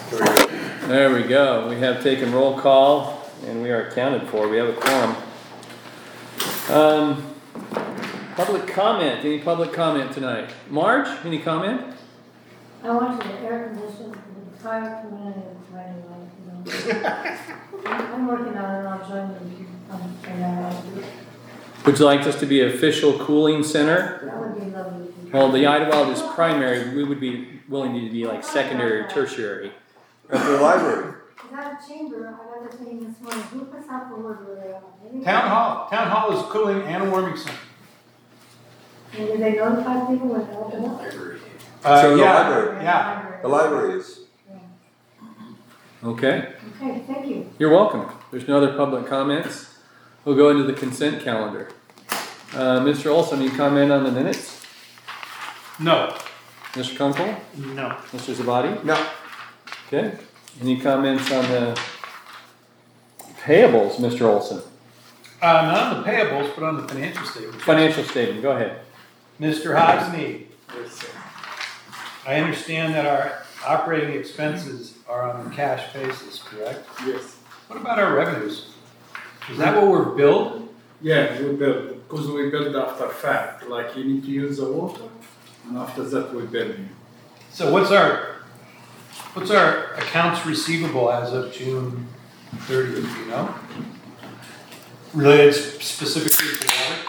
There we go. We have taken roll call and we are accounted for. We have a quorum. Public comment. Any public comment tonight? Marge, any comment? I want you to air condition the entire community of Miami Life, I'm working on it, I'll join you. Would you like this to be an official cooling center? That would be lovely. Well, the Idlewild is primary. We would be willing to be like secondary or tertiary. At the library. Is that a chamber? I got a thing this morning. Who puts out the word where they are? Maybe Town Hall. Town Hall is cooling and a warming center. And did they notify people when they open up? So the Yeah, library. yeah. The library is. Okay. Okay, thank you. You're welcome. There's no other public comments. We'll go into the consent calendar. Mr. Olson, any comment on the minutes? No. Mr. Kunkel? No. Mr. Zabadi? No. Okay. Any comments on the payables, Mr. Olson? Not on the payables, but on the financial statement. Financial statement, go ahead. Mr. Hosney, I understand that our operating expenses are on a cash basis, correct? Yes. What about our revenues? Is that what we're billed? Yeah, we build, because we build after fact, like you need to use the water, and after that we build you. So what's our accounts receivable as of June 30th, you know? Related specifically to water?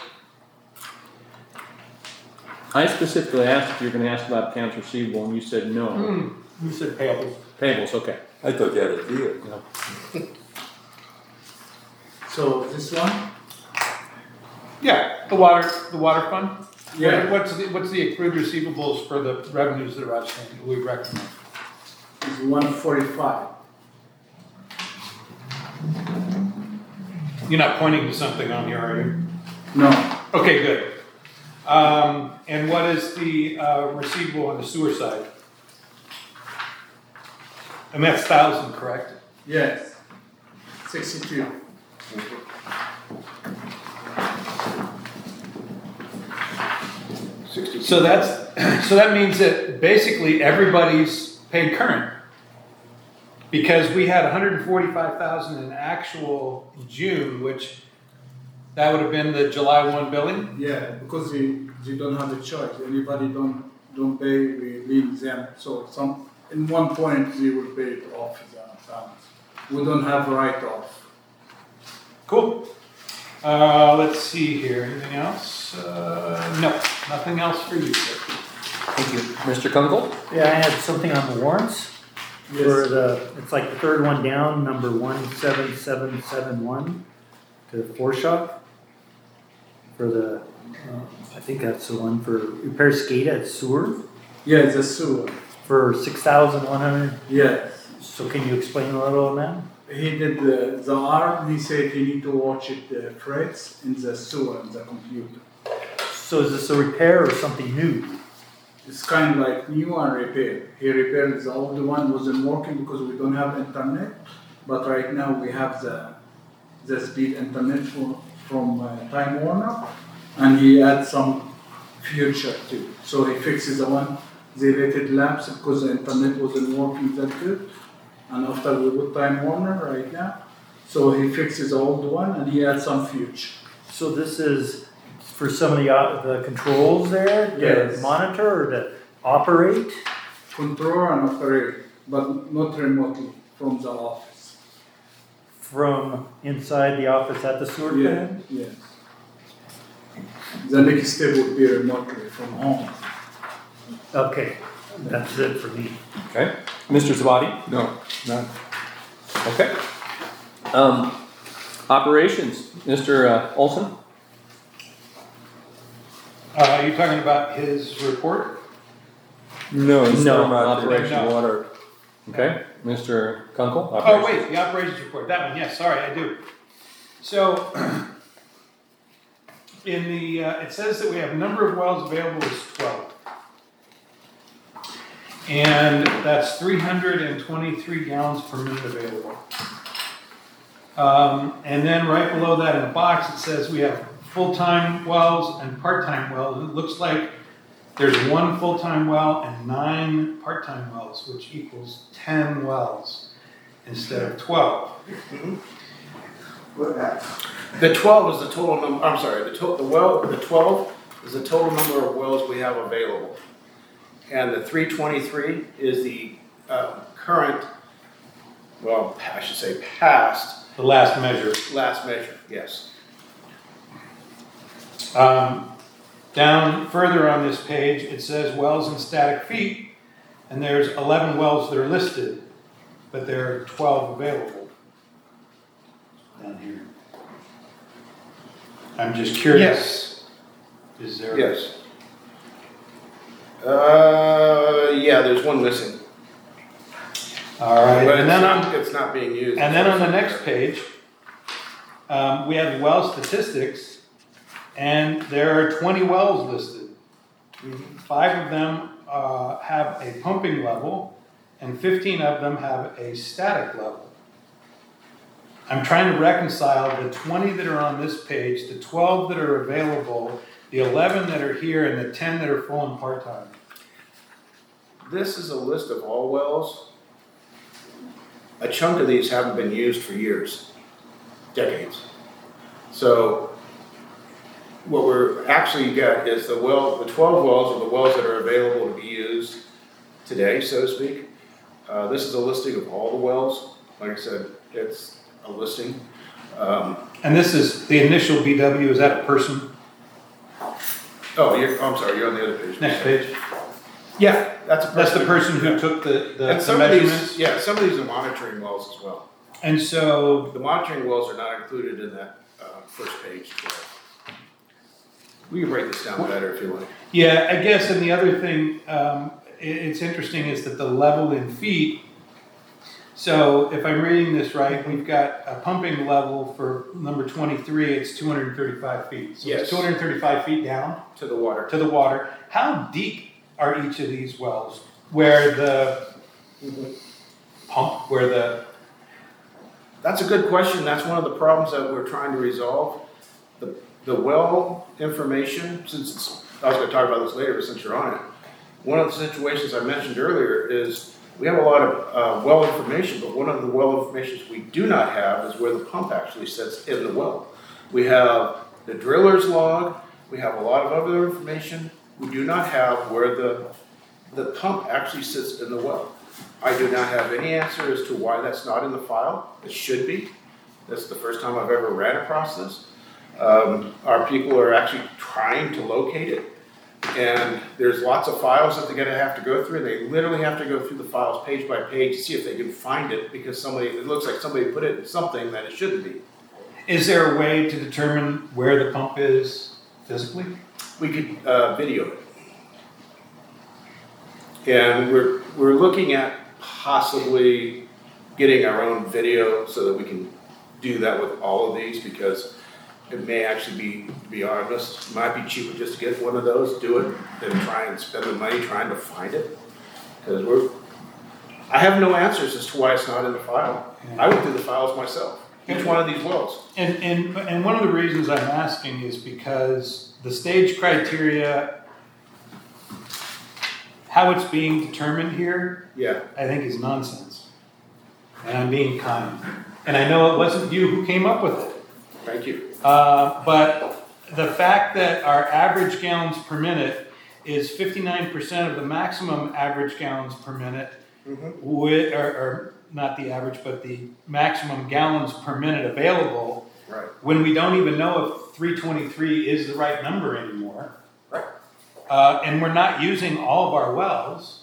I specifically asked if you're going to ask about accounts receivable, and you said no. You said payables. Payables, okay. I thought you had a deal. No. So this one? Yeah, the water fund? Yeah. What's the accrued receivables for the revenues that are outstanding, we recommend? Is 145. You're not pointing to something on here, are you? No, Okay, good. And what is the receivable on the sewer side? And that's 1,000, correct? yes, 62. So that means that basically everybody's paid current. Because we had 145,000 in actual June, which that would have been the July 1 billing. Yeah, because you don't have a choice. Anybody don't pay, we leave them. So in one point they will pay it off the balance. We don't have write-off. Cool. Let's see here. Anything else? No, nothing else for you, sir. Thank you. Mr. Kunkel? Yeah, I had something on the warrants. Yes. For it's like the third one down, number 17771 to Foreshop. For the, I think that's the one for repair skate at sewer Yeah, the sewer. for 6,100. Yes. So can you explain a little on that? He did the arm, he said he need to watch it, the threads in the sewer, in the computer. So is this a repair or something new? It's kind of like new and repair. He repaired the old one, wasn't working because we don't have internet. But right now we have the speed internet from Time Warner. And he adds some future too. So he fixes the one, they let it lapse because the internet wasn't working that good. And after we put Time Warner right now, so he fixes the old one and he adds some future. So this is for some of the controls there to Yes. monitor or to operate? Control and operate, but not remotely from the office. From inside the office at the sewer Yeah, plant? yes. The next step would be remotely from home. Okay, that's it for me. Okay. Mr. Zabadi? No, none. Okay. Operations, Mr. Olson? Are you talking about his report? No, it's No, talking about operation No. water. Okay. Mr. Kunkel? Oh, Operations. wait, the operations report, that one, yes, sorry, I do. So, in the, it says that we have number of wells available is 12. And that's 323 gallons per minute available. And then right below that in a box, it says we have full-time wells and part-time wells. It looks like there's 1 full-time well and 9 part-time wells, which equals 10 wells instead of 12. The 12 is the total number, I'm sorry, the 12 is the total number of wells we have available. And the 323 is the current, well, I should say past, The last measure. last measure, yes. Down further on this page, it says wells in static feet, and there's 11 wells that are listed, but there are 12 available down here. I'm just curious. Is there? Yes. Yeah, there's one missing. All right. But And then on it's not being used. And then on the next page, we have well statistics, and there are 20 wells listed. 5 of them have a pumping level, and 15 of them have a static level. I'm trying to reconcile the 20 that are on this page, the 12 that are available, the 11 that are here, and the 10 that are full and part-time. This is a list of all wells. A chunk of these haven't been used for years, decades. So what we're actually got is the 12 wells are the wells that are available to be used today, so to speak. This is a listing of all the wells. Like I said, it's a listing. And this is the initial BW, is that a person? Oh, I'm sorry, you're on the other page. Next page. Yeah, that's a person. That's the person who took the And some measurements. of these, yeah, some of these are monitoring wells as well. And so The monitoring wells are not included in that first page. We can break this down better if you like. yeah, I guess, and the other thing, it's interesting is that the level in feet, so if I'm reading this right, we've got a pumping level for number 23, it's 235 feet. So Yes. it's 235 feet down To the water. to the water. How deep are each of these wells? Where the pump, where the, That's a good question. That's one of the problems that we're trying to resolve. The well information, I was going to talk about this later, but since you're on it, one of the situations I mentioned earlier is we have a lot of well information, but one of the well information we do not have is where the pump actually sits in the well. We have the driller's log, we have a lot of other information. We do not have where the pump actually sits in the well. I do not have any answer as to why that's not in the file. It should be. That's the first time I've ever ran across this. Our people are actually trying to locate it, and there's lots of files that they're gonna have to go through. They literally have to go through the files page by page to see if they can find it, because it looks like somebody put it in something that it shouldn't be. is there a way to determine where the pump is physically? We could video it. And we're looking at possibly getting our own video so that we can do that with all of these, because it may actually be, to be honest, it might be cheaper just to get one of those, do it, than try and spend the money trying to find it. Because I have no answers as to why it's not in the file. I went through the files myself, each one of these wells. And one of the reasons I'm asking is because the stage criteria, how it's being determined here, Yeah, I think is nonsense. And I'm being kind. And I know it wasn't you who came up with it. thank you. But the fact that our average gallons per minute is 59% of the maximum average gallons per minute, or not the average, but the maximum gallons per minute available, Right. when we don't even know if 323 is the right number anymore. Right. And we're not using all of our wells.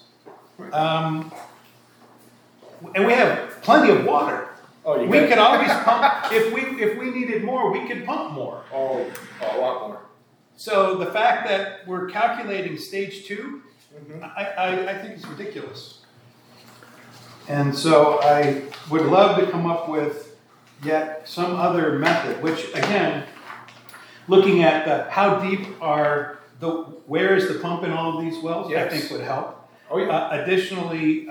And we have plenty of water. Oh, you We got- could always pump, if we needed more, we could pump more. Oh, a lot more. So the fact that we're calculating stage 2, I think it's ridiculous. And so I would love to come up with yet some other method, which again, looking at how deep where is the pump in all of these wells, Yes. I think would help. Oh, yeah. Additionally,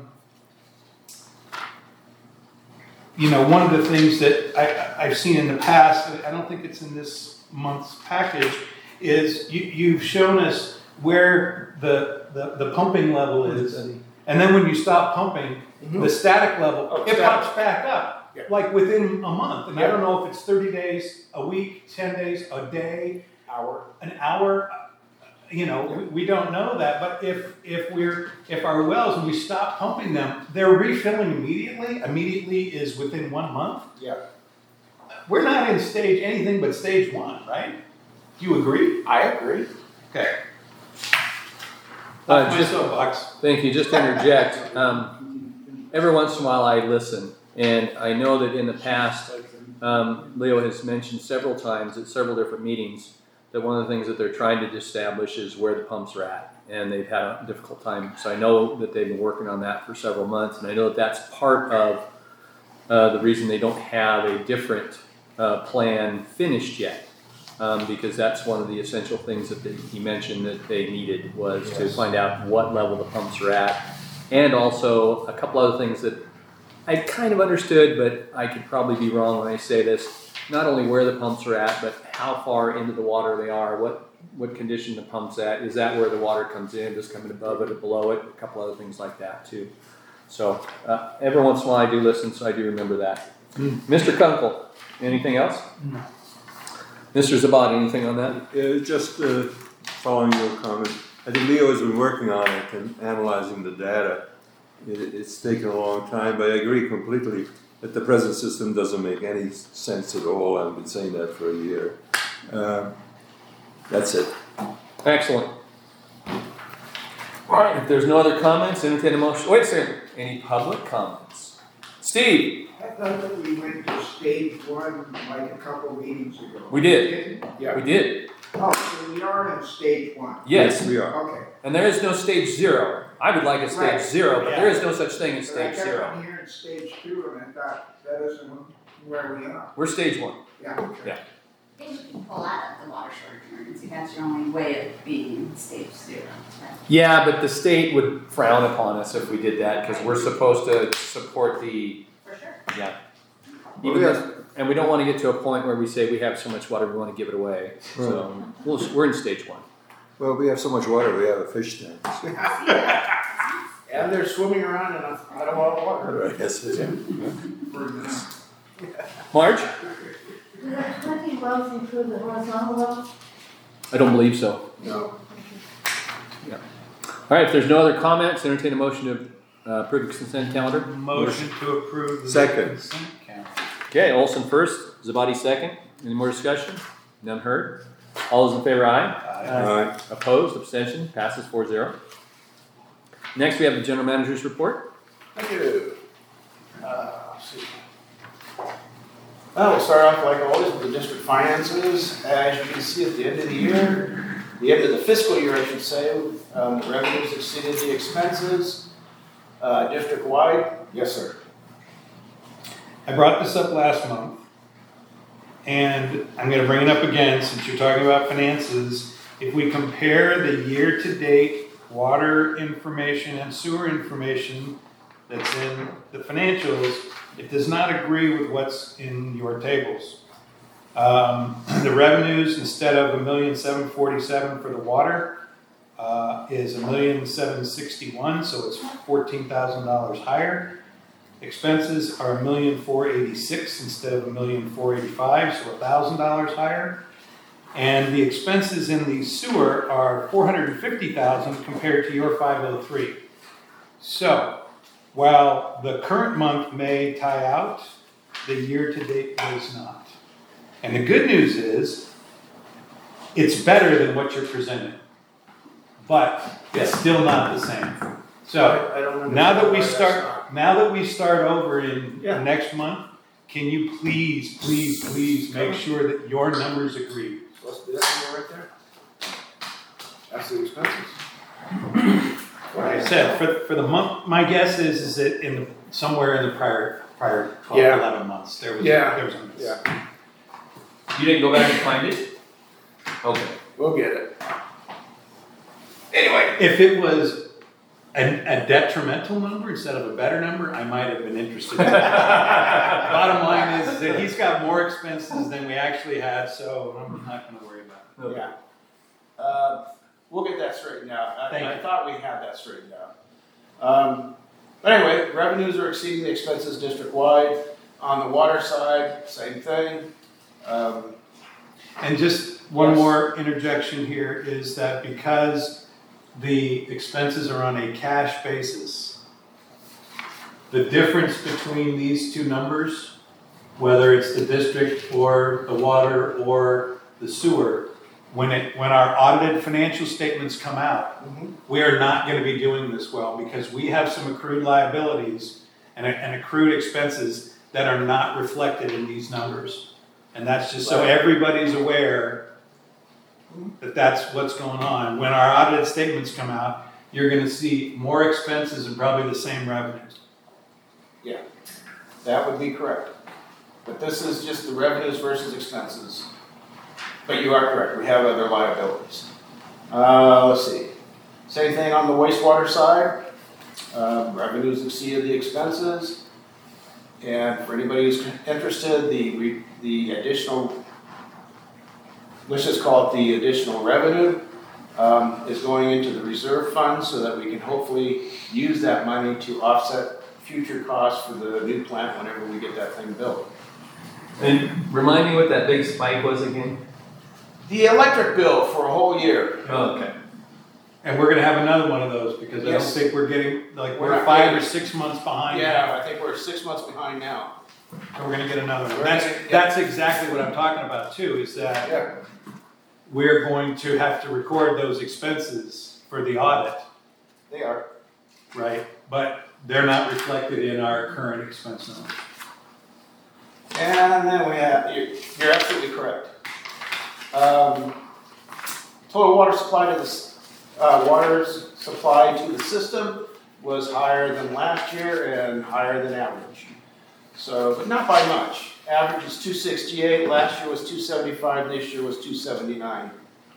one of the things that I've seen in the past, I don't think it's in this month's package, is you've shown us where the pumping level is. And then when you stop pumping, the static level, Oh, it static. pops back up, Yeah. like within a month. And I Yeah. don't know if it's 30 days, a week, 10 days, a day, an hour. You know, we don't know that, but if our wells, when we stop pumping them, they're refilling immediately. Immediately is within 1 month. Yeah. We're not in anything but stage 1, right? Do you agree? I agree. Okay. Off my Just, soapbox. thank you, just to interject, every once in a while I listen, and I know that in the past, Leo has mentioned several times at several different meetings that one of the things that they're trying to establish is where the pumps are at, and they've had a difficult time. So I know that they've been working on that for several months, and I know that that's part of the reason they don't have a different plan finished yet. Because that's one of the essential things that he mentioned that they needed was to find out what level the pumps are at, and also a couple other things that I kind of understood, but I could probably be wrong when I say this. Not only where the pumps are at, but how far into the water they are, what condition the pump's at. Is that where the water comes in, just coming above it or below it? A couple other things like that too. So every once in a while I do listen, so I do remember that. Mr. Kunkel, anything else? No. Mr. Zabad, anything on that? Just following your comment, I think Leo has been working on it and analyzing the data. It's taken a long time, but I agree completely that the present system doesn't make any sense at all. I've been saying that for a year. That's it. Excellent. All right, if there's no other comments, entertain a motion. Wait a second. Any public comments? Steve? I thought that we went to stage 1 like a couple meetings ago. We did. Yeah. We did. Oh, so we are in stage 1. Yes. We are. Okay. And there is no stage 0. I would like a stage Right. 0, but there is no such thing as But I stage kept 0. on hearing stage 2 and I thought that isn't where we are. We're stage 1. Yeah, okay. Yeah. I think you can pull out of the water shortage emergency, that's your only way of being stage 0. Right? Yeah, but the state would frown upon us if we did that because we're supposed to support the, For sure. yeah. Even though- and we don't want to get to a point where we say we have so much water we want to give it away. So we're in stage 1. Well, we have so much water, we have a fish tank. And they're swimming around in a lot of water. Yes, it is. Marge? Do the 20 wells include the horizontal wells? I don't believe so. No. All right, if there's no other comments, entertain a motion to approve the consent calendar. Motion to approve the Second. consent calendar. Okay, Olson first, Zabadi second. Any more discussion? None heard. All those in favor, aye. All right. Opposed, abstention, passes 4-0. Next, we have the general manager's report. Thank you. Let's see. Well, we'll start off like always with the district finances. As you can see at the end of the year, the end of the fiscal year, I should say, the revenues exceeded the expenses. District-wide, yes, sir. I brought this up last month, and I'm going to bring it up again since you're talking about finances. If we compare the year-to-date water information and sewer information that's in the financials, it does not agree with what's in your tables. The revenues, instead of $1,747,000 for the water, is $1,761,000, so it's $14,000 higher. Expenses are $1,486,000 instead of $1,485,000, so $1,000 higher. And the expenses in the sewer are $450,000 compared to your $503,000. So, while the current month may tie out, the year-to-date does not. And the good news is, it's better than what you're presenting, but it's still not the same. So, I don't understand now that we why that's start, now that we start over in Yeah. next month, can you please make sure that your numbers agree? Let's do that number right there. That's the expenses. Like I said, for the month, my guess is that somewhere in the prior 12, Yeah. 11 months, there was Yeah. a miss. Yeah, You didn't go back and find it? Okay. we'll get it. Anyway, if it was a detrimental number instead of a better number, I might have been interested. Bottom line is that he's got more expenses than we actually had, so I'm not going to worry about it. Yeah. We'll get that straightened out. Thank I you. thought we had that straightened out. But anyway, revenues are exceeding the expenses district-wide. On the water side, same thing. And just one Yes. more interjection here is that because the expenses are on a cash basis, the difference between these two numbers, whether it's the district or the water or the sewer, when our audited financial statements come out, we are not going to be doing this well because we have some accrued liabilities and accrued expenses that are not reflected in these numbers. And that's just so everybody's aware that that's what's going on. When our audited statements come out, you're going to see more expenses and probably the same revenues. Yeah, that would be correct. But this is just the revenues versus expenses. But you are correct, we have other liabilities. Let's see. Same thing on the wastewater side. Revenues exceeded the expenses. And for anybody who's interested, the additional, let's just call it the additional revenue, is going into the reserve fund so that we can hopefully use that money to offset future costs for the new plant whenever we get that thing built. And remind me what that big spike was again? The electric bill for a whole year. Oh, okay. And we're going to have another one of those because I don't Yes. think we're getting, like, We're we're not 5 or getting- 6 months behind. Yeah, I think we're 6 months behind now. And we're going to get another one. We're That's, gonna- yeah. that's exactly what I'm talking about too, is that Yeah, we're going to have to record those expenses for the audit, they are. right? But they're not reflected in our current expense numbers. And then we have, you're absolutely correct. Total water supply to the, supply to the system was higher than last year and higher than average. So, but not by much. Average is 268, last year was 275, this year was 279.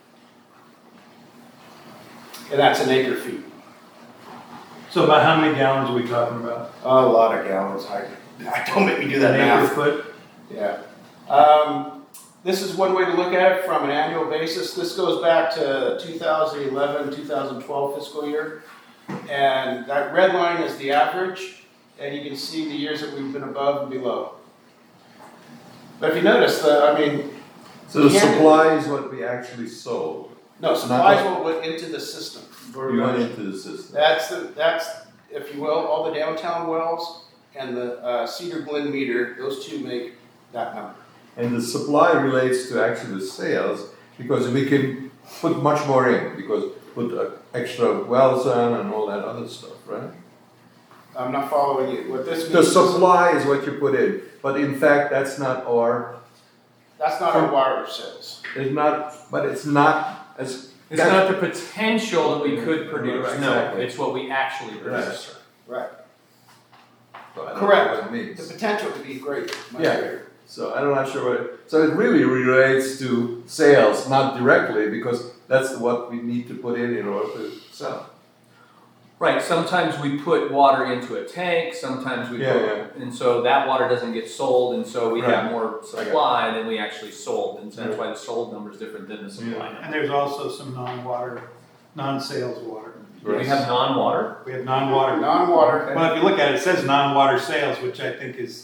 And that's an acre feet. So about how many gallons are we talking about? A lot of gallons. Don't make me do that An acre math. foot? Yeah. This is one way to look at it from an annual basis. This goes back to 2011, 2012 fiscal year. And that red line is the average, and you can see the years that we've been above and below. But if you notice, So the supply is what we actually sold. no, supplies what went into the system. You went into the system. That's, if you will, all the downtown wells and the Cedar Glen meter, those two make that number. And the supply relates to actually the sales, because we can put much more in, because put extra wells on and all that other stuff, right? I'm not following you. What this means The is supply is what you put in, but in fact, that's not our, that's not our water sales. it's not, but it's not as. It's not the potential that we could produce, Right, no, exactly. it's what we actually produce. Right. So I don't know Correct. what it means. The potential to be great. much Yeah. greater. So I'm not sure what it, so it really relates to sales, not directly, because that's what we need to put in order to sell. Right, sometimes we put water into a tank, sometimes we Yeah, put, and so that water doesn't get sold, and so we have Right. more supply than we actually sold, and so that's why the sold number is different than the supply number. And there's also some non-water, non-sales water. We have non-water? We have non-water. Non-water. Well, if you look at it, it says non-water sales, which I think is,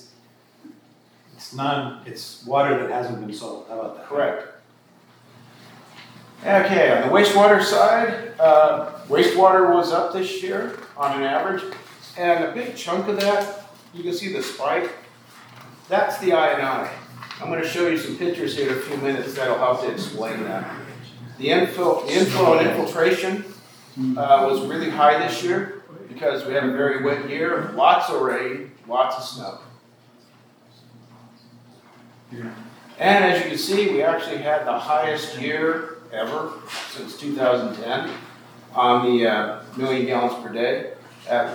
it's water that hasn't been sold. How about that? Correct. Okay, on the wastewater side, wastewater was up this year on an average, and a big chunk of that, you can see the spike, that's the I&I. I'm going to show you some pictures here in a few minutes that'll help to explain that. The inflow and infiltration was really high this year because we had a very wet year, lots of rain, lots of snow. And as you can see, we actually had the highest year ever since 2010 on the million gallons per day at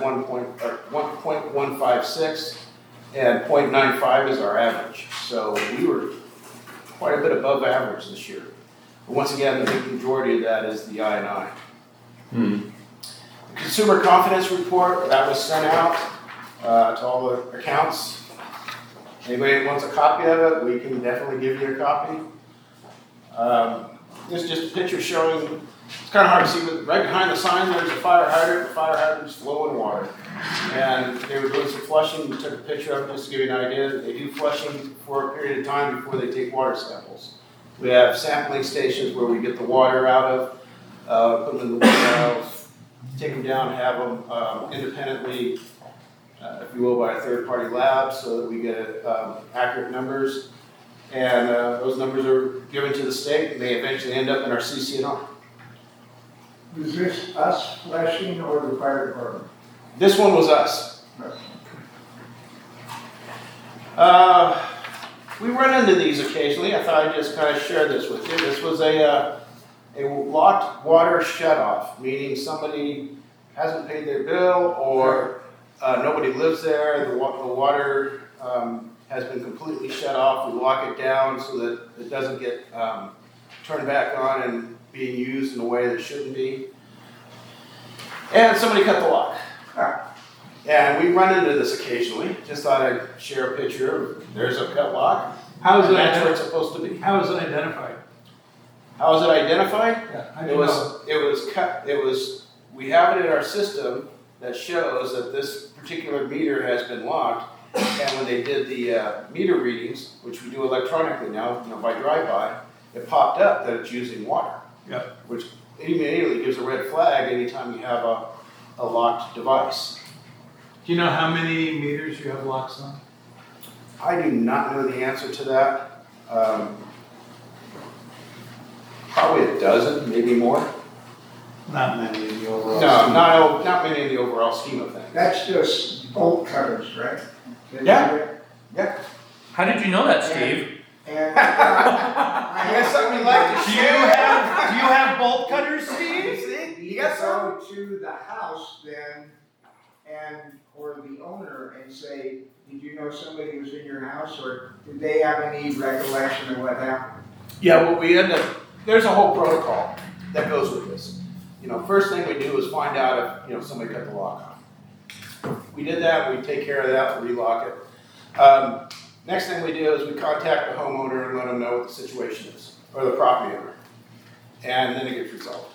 1.156, and 0.95 is our average. So we were quite a bit above average this year. But once again, the big majority of that is the I&I. The Consumer Confidence Report, that was sent out to all the accounts. Anybody that wants a copy of it, we can definitely give you a copy. This is just a picture showing it's kind of hard to see, but right behind the sign, there's a fire hydrant. The fire hydrant's flowing water. And they were doing some flushing. We took a picture of it just to give you an idea. They do flushing for a period of time before they take water samples. We have sampling stations where we get the water out of, put them in the water valves, take them down, have them independently, if you will, by a third-party lab so that we get accurate numbers. And those numbers are given to the state, and they eventually end up in our CCNR. Is this us flushing or the fire department? This one was us. We run into these occasionally. I thought I'd just kind of share this with you. This was a locked water shutoff, meaning somebody hasn't paid their bill or nobody lives there. The water has been completely shut off. We lock it down so that it doesn't get turned back on and being used in a way that shouldn't be. And somebody cut the lock. And we run into this occasionally. Just thought I'd share a picture of there's a cut lock. How is it That's where identified? it's supposed to be. How is it identified? How is it identified? Yeah, how do It you know? was cut. We have it in our system that shows that this particular meter has been locked. And when they did the meter readings, which we do electronically now, by drive-by, it popped up that it's using water. Yep. Which immediately gives a red flag anytime you have a locked device. Do you know how many meters you have locks on? I do not know the answer to that. Probably a dozen, maybe more. Not many in the overall. No, not many in the overall scheme of things. That's just bolt cutters, right? Yeah. How did you know that, Steve? And I guess something we like to Do share. you have bolt cutters, Steve? See? you go to the house then or the owner and say, did you know somebody was in your house, or did they have any recollection of what happened? Yeah, well, we end up, there's a whole protocol that goes with this. First thing we do is find out if, somebody cut the lock on. We did that, we take care of that, we relock it. Next thing we do is we contact the homeowner and let them know what the situation is, or the property owner. And then it gets resolved.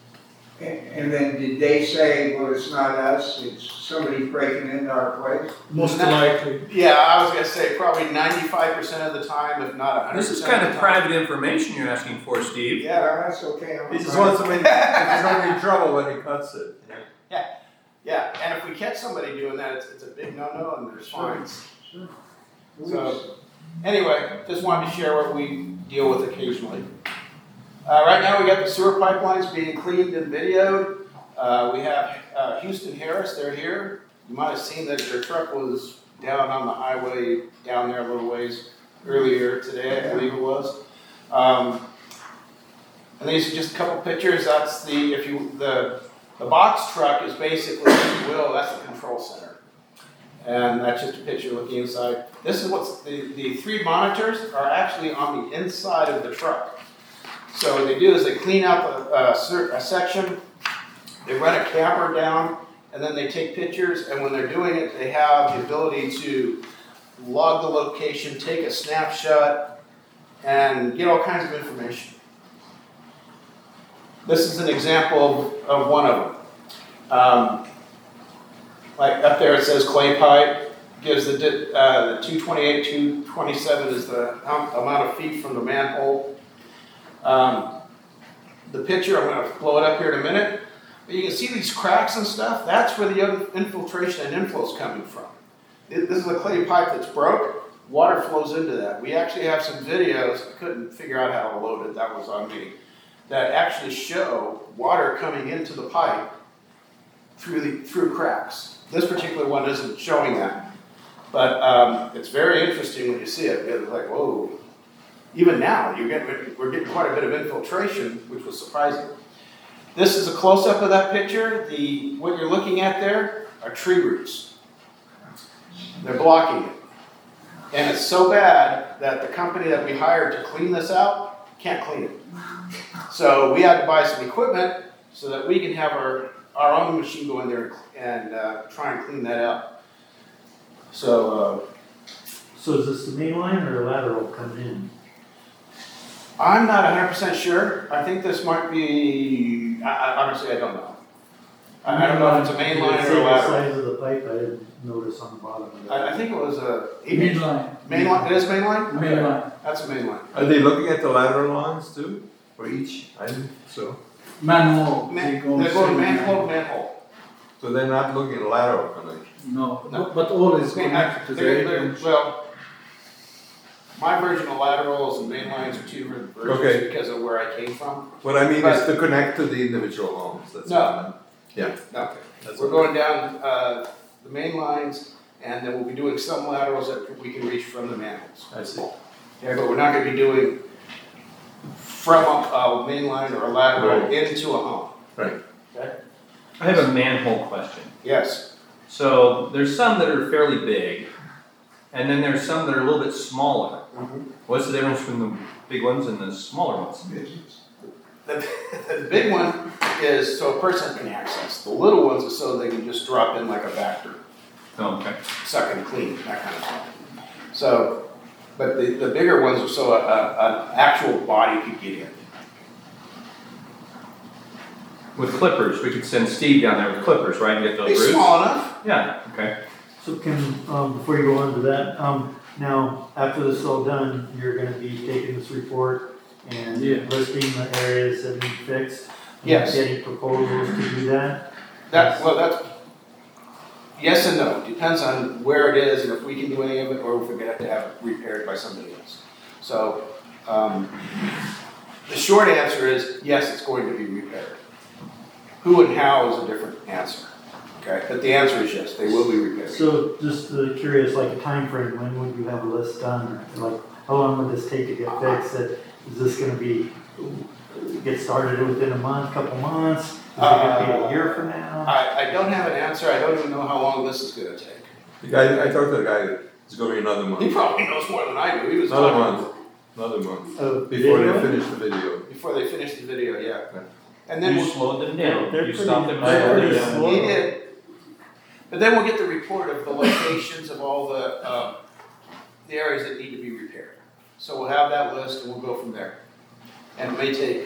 And then did they say, well, it's not us, it's somebody breaking into our place? Most likely. Yeah, I was gonna say probably 95% of the time, if not 100% This is of kind the of time. private information you're asking for, Steve. Yeah, Well, that's okay. He just wants to make, he's not in trouble when he cuts it. yeah, and if we catch somebody doing that, it's a big no-no and there's fines. Sure. So, anyway, just wanted to share what we deal with occasionally. Right now we got the sewer pipelines being cleaned and videoed. We have Houston Harris, they're here. You might have seen that their truck was down on the highway down there a little ways earlier today, I believe it was. And these are just a couple pictures. That's the box truck is basically, if you will, that's the control center. And that's just a picture looking inside. This is what's, the three monitors are actually on the inside of the truck. So what they do is they clean out a section, they run a camera down, and then they take pictures, and when they're doing it, they have the ability to log the location, take a snapshot, and get all kinds of information. This is an example of one of them. Like up there it says clay pipe, gives the 228, 227 is the amount of feet from the manhole. The picture, I'm going to blow it up here in a minute, but you can see these cracks and stuff. That's where the infiltration and inflow is coming from. This is a clay pipe that's broke. Water flows into that. We actually have some videos, I couldn't figure out how to load it, that was on me, that actually show water coming into the pipe through cracks. This particular one isn't showing that, but it's very interesting when you see it. It's like, whoa. Even now, we're getting quite a bit of infiltration, which was surprising. This is a close-up of that picture. What you're looking at there are tree roots. They're blocking it. And it's so bad that the company that we hired to clean this out can't clean it. So we had to buy some equipment so that we can have our own machine go in there and try and clean that out. So So is this the main line or a lateral coming in? I'm not 100% sure. I think this might be I honestly, I don't know. I don't know if it's a main line Did it or say a the lateral. size of the pipe? I didn't notice on the bottom of that. I think it was a Main line. main line. It is main line. Main line. That's a main line. Are they looking at the lateral lines too, for each item? So Manhole. They're going manhole to manhole. they're not looking at lateral connection. No, No. but all is connected to the They're- 8-inch. well, my version of laterals and main lines are two different versions Okay. because of where I came from. What I mean is But- to connect to the individual homes, that's No. what I meant. Yeah. No, That's we're what- going down the main lines, and then we'll be doing some laterals that we can reach from the manholes. I see. Yeah, but we're not gonna be doing from a main line or a lateral Right. into a home. I have a manhole question. Yes. So there's some that are fairly big, and then there's some that are a little bit smaller. What's the difference between the big ones and the smaller ones? The big one is so a person can access. The little ones are so they can just drop in like a Vector, Oh, okay. suck and clean, that kind of stuff. So, but the bigger ones are so an actual body could get in. With clippers, we could send Steve down there with clippers, right, and get those It's roots? small enough. Yeah, okay. So Kim, before you go on to that, now, after this is all done, you're gonna be taking this report and Yeah. listing the areas that need fixed? and Yes. Getting proposals to do that? That's, yes and no, depends on where it is and if we can do any of it or if we're gonna have to have it repaired by somebody else. So, the short answer is, yes, it's going to be repaired. Who and how is a different answer, okay? But the answer is yes, they will be repaired. So just curious, like a time frame, when would you have a list done? Like, how long would this take to get fixed? Is this gonna be, get started within a month, couple months? Is it gonna be a year from now? I don't have an answer, I don't even know how long this is gonna take. The guy, I talked to the guy, it's gonna be another He month. probably knows more than I do, he was Another talking month, another month, Of before they video? finish the video. before they finished the video, yeah. And then You we'll, slowed them down. They're You pretty- stopped them they're slowing pretty down. slow. he did. But then we'll get the report of the locations of all the areas that need to be repaired. So we'll have that list and we'll go from there. And it may take,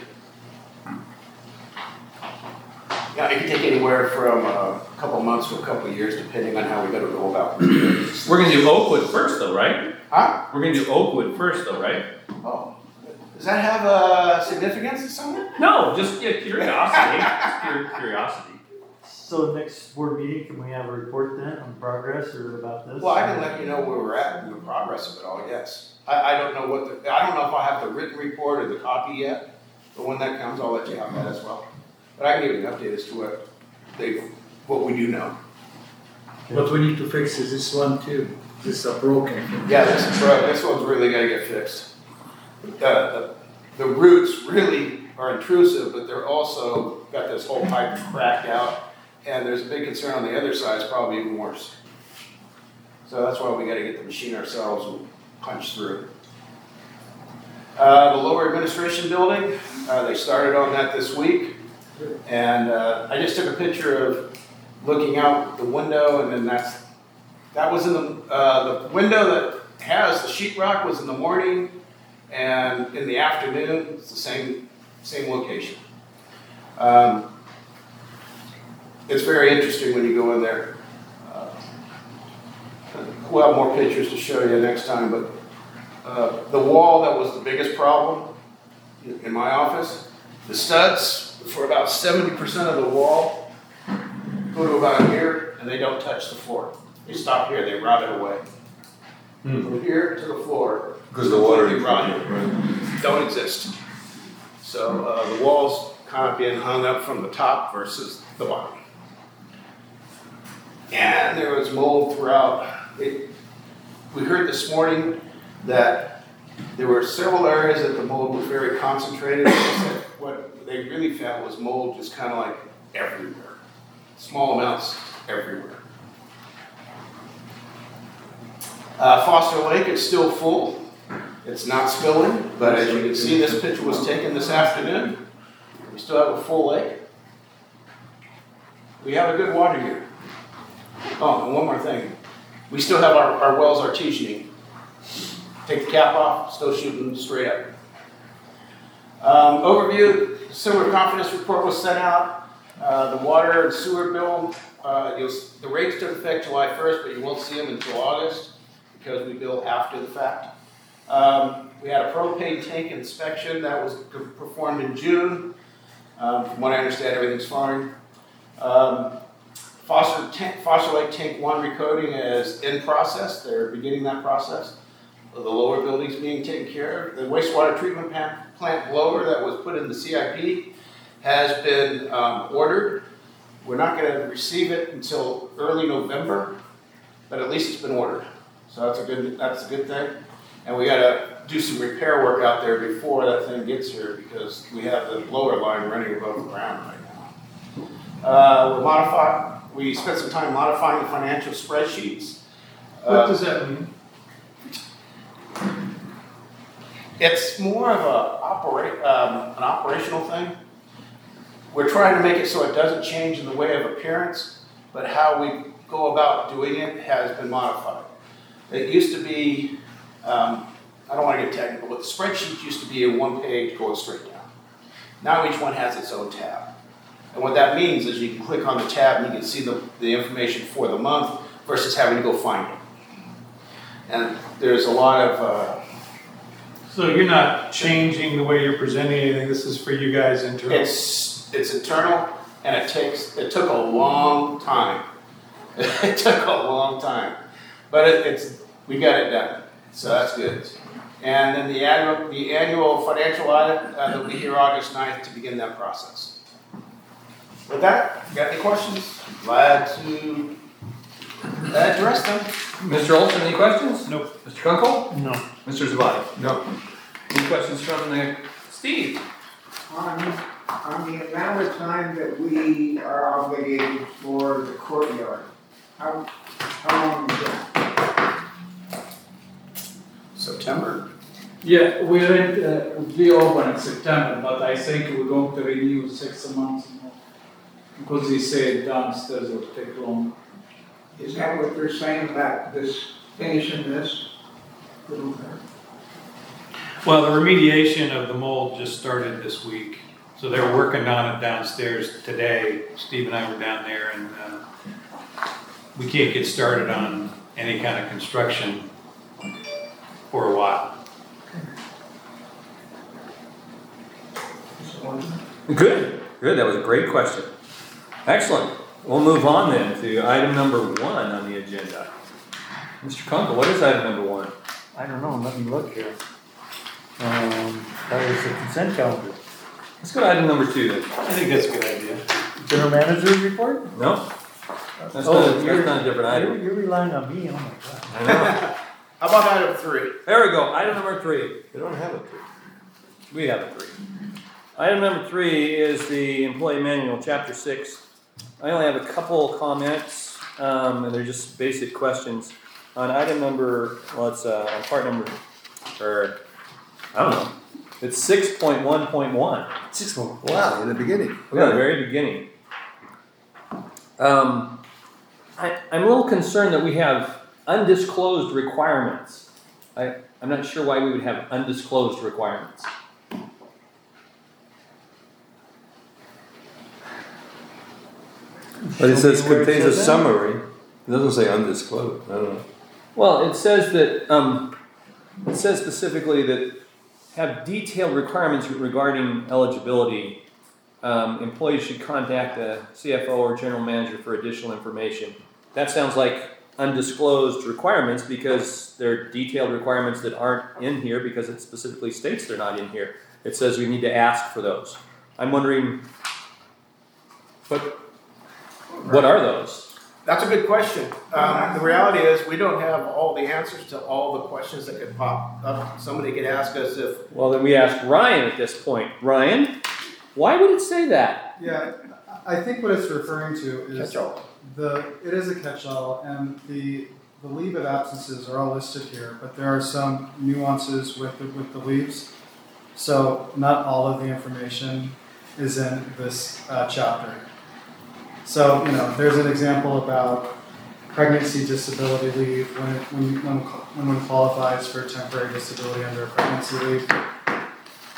yeah, it can take anywhere from a couple months to a couple years, depending on how we gotta go about it. We're gonna do Oakwood first though, right? Huh? We're gonna do Oakwood first though, right? Oh, does that have a significance to someone? No, just curiosity. Pure curiosity. So next board meeting, can we have a report then on progress or about this? Well, I can let you know where we're at and the progress of it all, yes. I don't know I don't know if I have the written report or the copy yet, but when that comes, I'll let you have that as well. But I can give you an update as to what we do know. What we need to fix is this one too. This is broken. Yeah, this one's really gotta get fixed. The roots really are intrusive, but they're also got this whole pipe cracked out. And there's a big concern on the other side, it's probably even worse. So that's why we gotta get the machine ourselves and punch through. The lower administration building, they started on that this week. And I just took a picture of looking out the window and then that was in the window that has the sheetrock was in the morning and in the afternoon, it's the same location. It's very interesting when you go in there. We'll have more pictures to show you next time, but the wall that was the biggest problem in my office, the studs for about 70% of the wall go to about here and they don't touch the floor. They stop here, they rot it away. From here to the floor. Because the water. completely rotted. Don't exist. So the walls kind of being hung up from the top versus the bottom. And there was mold throughout. We heard this morning that there were several areas that the mold was very concentrated. What they really found was mold just kind of like everywhere. Small amounts everywhere. Foster Lake is still full. It's not spilling, but as you can see, this picture was taken this afternoon. We still have a full lake. We have a good water here. Oh, and one more thing. We still have our wells artesianing. Take the cap off, still shooting straight up. Overview, sewer confidence report was sent out. The water and sewer bill, the rates took effect July 1st, but you won't see them until August because we bill after the fact. We had a propane tank inspection that was performed in June. From what I understand, everything's fine. Foster Lake Tank 1 recoding is in process. They're beginning that process. The lower buildings being taken care of. The wastewater treatment plant blower that was put in the CIP has been ordered. We're not going to receive it until early November, but at least it's been ordered. So that's a good thing. And we got to do some repair work out there before that thing gets here because we have the blower line running above the ground right now. We spent some time modifying the financial spreadsheets. What does that mean? It's more of an operational thing. We're trying to make it so it doesn't change in the way of appearance, but how we go about doing it has been modified. It used to be, I don't want to get technical, but the spreadsheet used to be a one page going straight down. Now each one has its own tab. And what that means is you can click on the tab and you can see the information for the month versus having to go find it. And there's a lot of... So you're not changing the way you're presenting anything, this is for you guys internally? It's internal, and it took a long time. It took a long time. But we got it done, so that's good. And then the annual financial audit that will be here August 9th to begin that process. With that, you got any questions? Glad to address them. Mr. Olson, any questions? Nope. Mr. Kunkel? No. Mr. Zabadi? No. Any questions from Steve? On the amount of time that we are obligated for the courtyard, how long is that? September. Yeah, we open in September, but I think we're going to renew 6 months more. Because they said downstairs will take longer. Is that what they're saying about this, finishing this? Well, the remediation of the mold just started this week. So they're working on it downstairs today. Steve and I were down there and we can't get started on any kind of construction for a while. Good. That was a great question. Excellent. We'll move on then to item number 1 on the agenda. Mr. Kunkel, what is item number 1? I don't know, let me look here. That was the consent calendar. Let's go to item number 2 then. I think that's a good idea. General manager's report? No? That's not a different item. You're relying on me, oh my god. I know. How about item 3? There we go. Item number 3. They don't have it. We have a 3. Item number 3 is the employee manual, chapter 6. I only have a couple comments, and they're just basic questions. On item number, well, it's on part number, or I don't know. It's 6.1.1. 6.1. Wow, in the beginning. Yeah, the very beginning. I'm a little concerned that we have undisclosed requirements. I'm not sure why we would have undisclosed requirements. But it says Where it contains a says that? summary. It doesn't say undisclosed. I don't know. Well, it says that it says specifically that have detailed requirements regarding eligibility. Employees should contact the CFO or general manager for additional information. That sounds like undisclosed requirements because they're detailed requirements that aren't in here because it specifically states they're not in here. It says we need to ask for those. I'm wondering, what are those? That's a good question. The reality is we don't have all the answers to all the questions that could pop up. Somebody could ask us if... Well, then we ask Ryan at this point. Ryan, why would it say that? Yeah, I think what it's referring to is Catch-all. it is a catch-all, and the leave of absences are all listed here, but there are some nuances with the leaves. So not all of the information is in this chapter. So, there's an example about pregnancy disability leave when one qualifies for temporary disability under a pregnancy leave.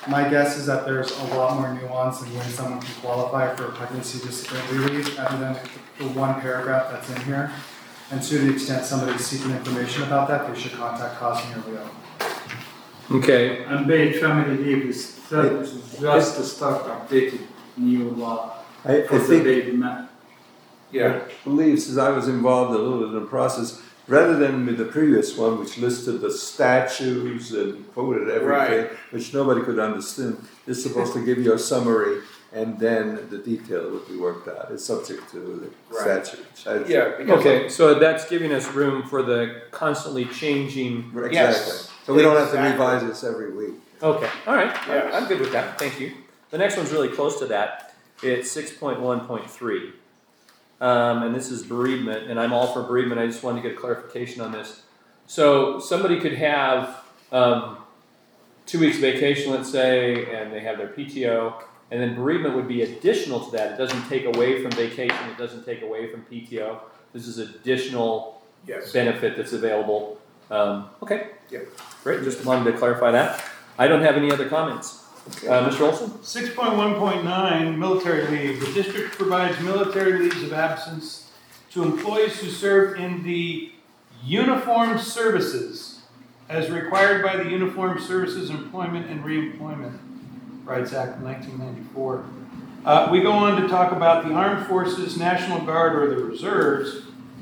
My guess is that there's a lot more nuance in when someone can qualify for a pregnancy disability leave other than the one paragraph that's in here. And to the extent somebody's seeking information about that, they should contact Cosme or Leo. Okay. Unpaid family leave is just to start updated new law I for the think, baby man. Yeah. I believe, since I was involved a little bit in the process, rather than with the previous one, which listed the statues and quoted everything, Right. which nobody could understand, it's supposed to give you a summary and then the detail would be worked out. It's subject to the Right. statute. Yeah, because Okay, so that's giving us room for the constantly changing. Exactly. Yes. So we don't have to Exactly. revise this every week. Okay, all right. Yes. I'm good with that. Thank you. The next one's really close to that. It's 6.1.3. And this is bereavement, and I'm all for bereavement. I just wanted to get a clarification on this. So somebody could have 2 weeks vacation, let's say, and they have their PTO, and then bereavement would be additional to that. It doesn't take away from vacation. It doesn't take away from PTO. This is additional yes. benefit that's available. Okay. Yeah. Great. Just wanted to clarify that. I don't have any other comments. Mr. Olson? 6.1.9, military leave. The district provides military leaves of absence to employees who serve in the uniformed services as required by the Uniformed Services Employment and Reemployment Rights Act of 1994. We go on to talk about the Armed Forces, National Guard, or the Reserves.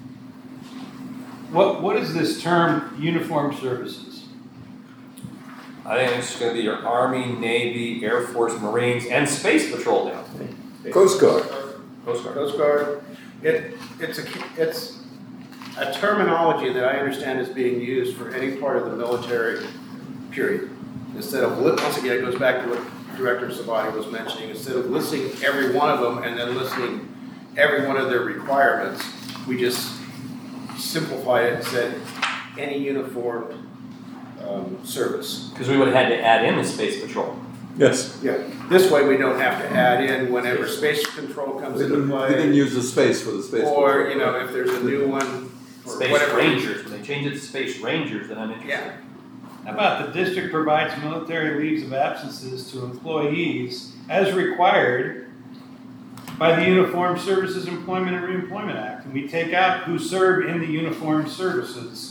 What is this term, uniformed services? I think it's going to be your Army, Navy, Air Force, Marines, and Space Patrol now. Coast Guard. Coast Guard. Coast Guard. It's a terminology that I understand is being used for any part of the military, period. Instead of, once again, it goes back to what Director Sabati was mentioning, instead of listing every one of them and then listing every one of their requirements, we just simplified it and said any uniformed service. Because we would have had to add in the Space Patrol. Yes. Yeah. This way we don't have to add in whenever space control comes We into didn't play. use the space for the space. Or, patrol. if there's a new one, or Space whatever. Rangers. When they change it to Space Rangers, then I'm interested. Yeah. How about the district provides military leaves of absences to employees as required by the Uniformed Services Employment and Reemployment Act? And we take out who serve in the uniformed services.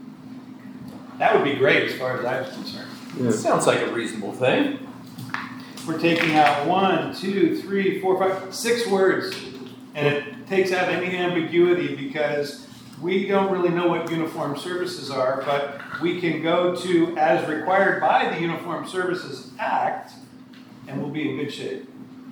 That would be great as far as I was concerned. Yeah. Sounds like a reasonable thing. We're taking out 1, 2, 3, 4, 5, 6 words. And it takes out any ambiguity because we don't really know what uniformed services are, but we can go to as required by the Uniformed Services Act, and we'll be in good shape.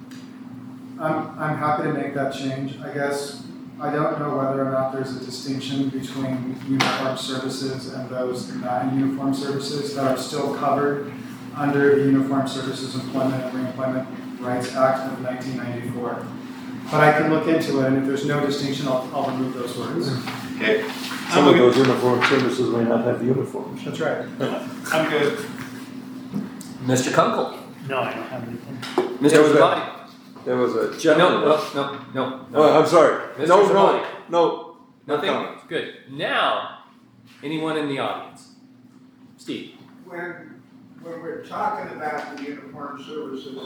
I'm happy to make that change. I guess I don't know whether or not there's a distinction between uniformed services and those non-uniformed services that are still covered under the Uniformed Services Employment and Reemployment Rights Act of 1994. But I can look into it, and if there's no distinction, I'll remove those words. Okay. Some of those uniformed services may not have uniforms. That's right. I'm good. Mr. Kunkel. No, I don't have anything. Mr. There was a- Zabadi. There was a No, gentleman. no. Oh, I'm sorry. Mr. No, Zabadi. no. Nothing? comment. Good. Now, anyone in the audience? Steve. When we're talking about the uniformed services,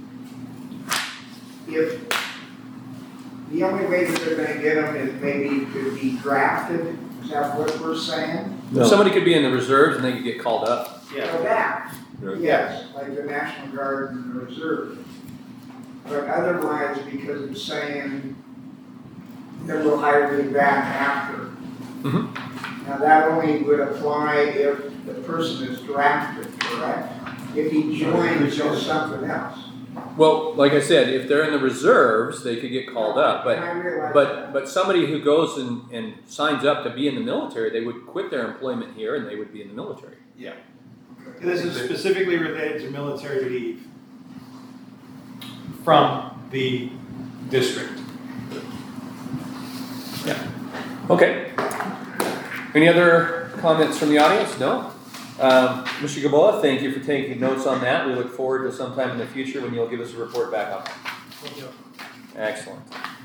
if the only way that they're gonna get them is maybe to be drafted, is that what we're saying? No. Somebody could be in the reserves and they could get called up. So that, Right. yes, like the National Guard and the Reserve. But otherwise, because it's saying that we'll hire you back after. Mhm. Now, that only would apply if the person is drafted, correct? If he joins as something else. Well, like I said, if they're in the reserves, they could get called up. And I realize But somebody who goes and signs up to be in the military, they would quit their employment here and they would be in the military. This is specifically related to military leave from the district. Okay. Any other comments from the audience? No? Mr. Gabola, thank you for taking notes on that. We look forward to sometime in the future when you'll give us a report back on that. Excellent.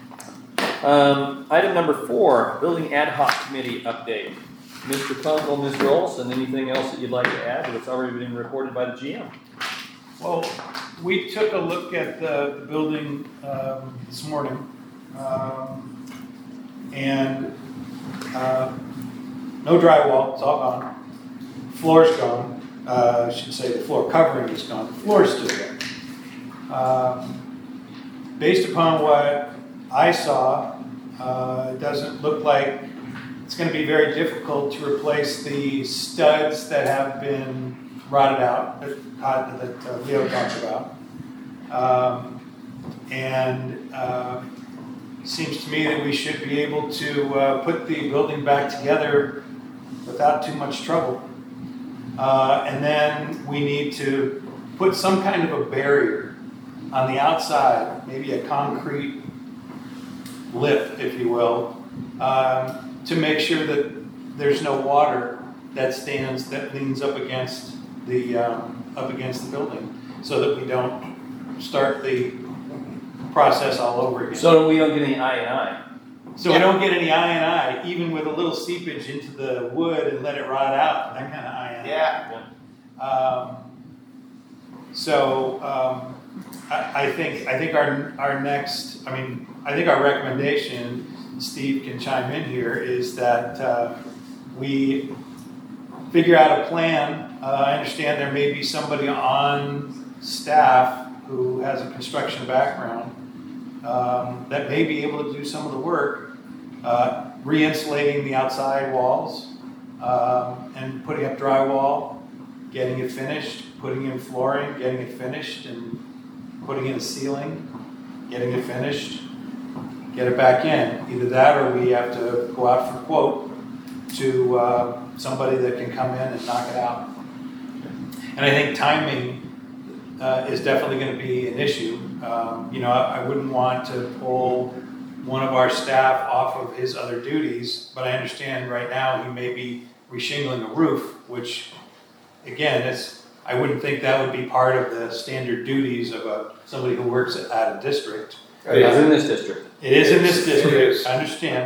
Item number 4, Building Ad Hoc Committee update. Mr. Kunkel, Mr. Olson, anything else that you'd like to add to what's already been reported by the GM? Well, we took a look at the building this morning, and no drywall, it's all gone. Floor's gone. I should say the floor covering is gone. The floor is still there. Based upon what I saw, it doesn't look like it's going to be very difficult to replace the studs that have been rotted out that Leo talked about. Seems to me that we should be able to put the building back together without too much trouble. And then we need to put some kind of a barrier on the outside, maybe a concrete lip, if you will, to make sure that there's no water that leans up against the building, so that we don't start the process all over again. So we don't get any I&I. So we don't get any I&I, even with a little seepage into the wood and let it rot out, that kind of I&I. Yeah. I think our next, I think our recommendation, Steve can chime in here, is that we figure out a plan. I understand there may be somebody on staff who has a construction background that may be able to do some of the work, re-insulating the outside walls and putting up drywall, getting it finished, putting in flooring, getting it finished, and putting in a ceiling, getting it finished, get it back in. Either that or we have to go out for quote to somebody that can come in and knock it out. And I think timing is definitely going to be an issue. I wouldn't want to pull one of our staff off of his other duties, but I understand right now he may be reshingling a roof, which again, I wouldn't think that would be part of the standard duties of somebody who works at a district. It is in this district. It is in this district, It is. I understand.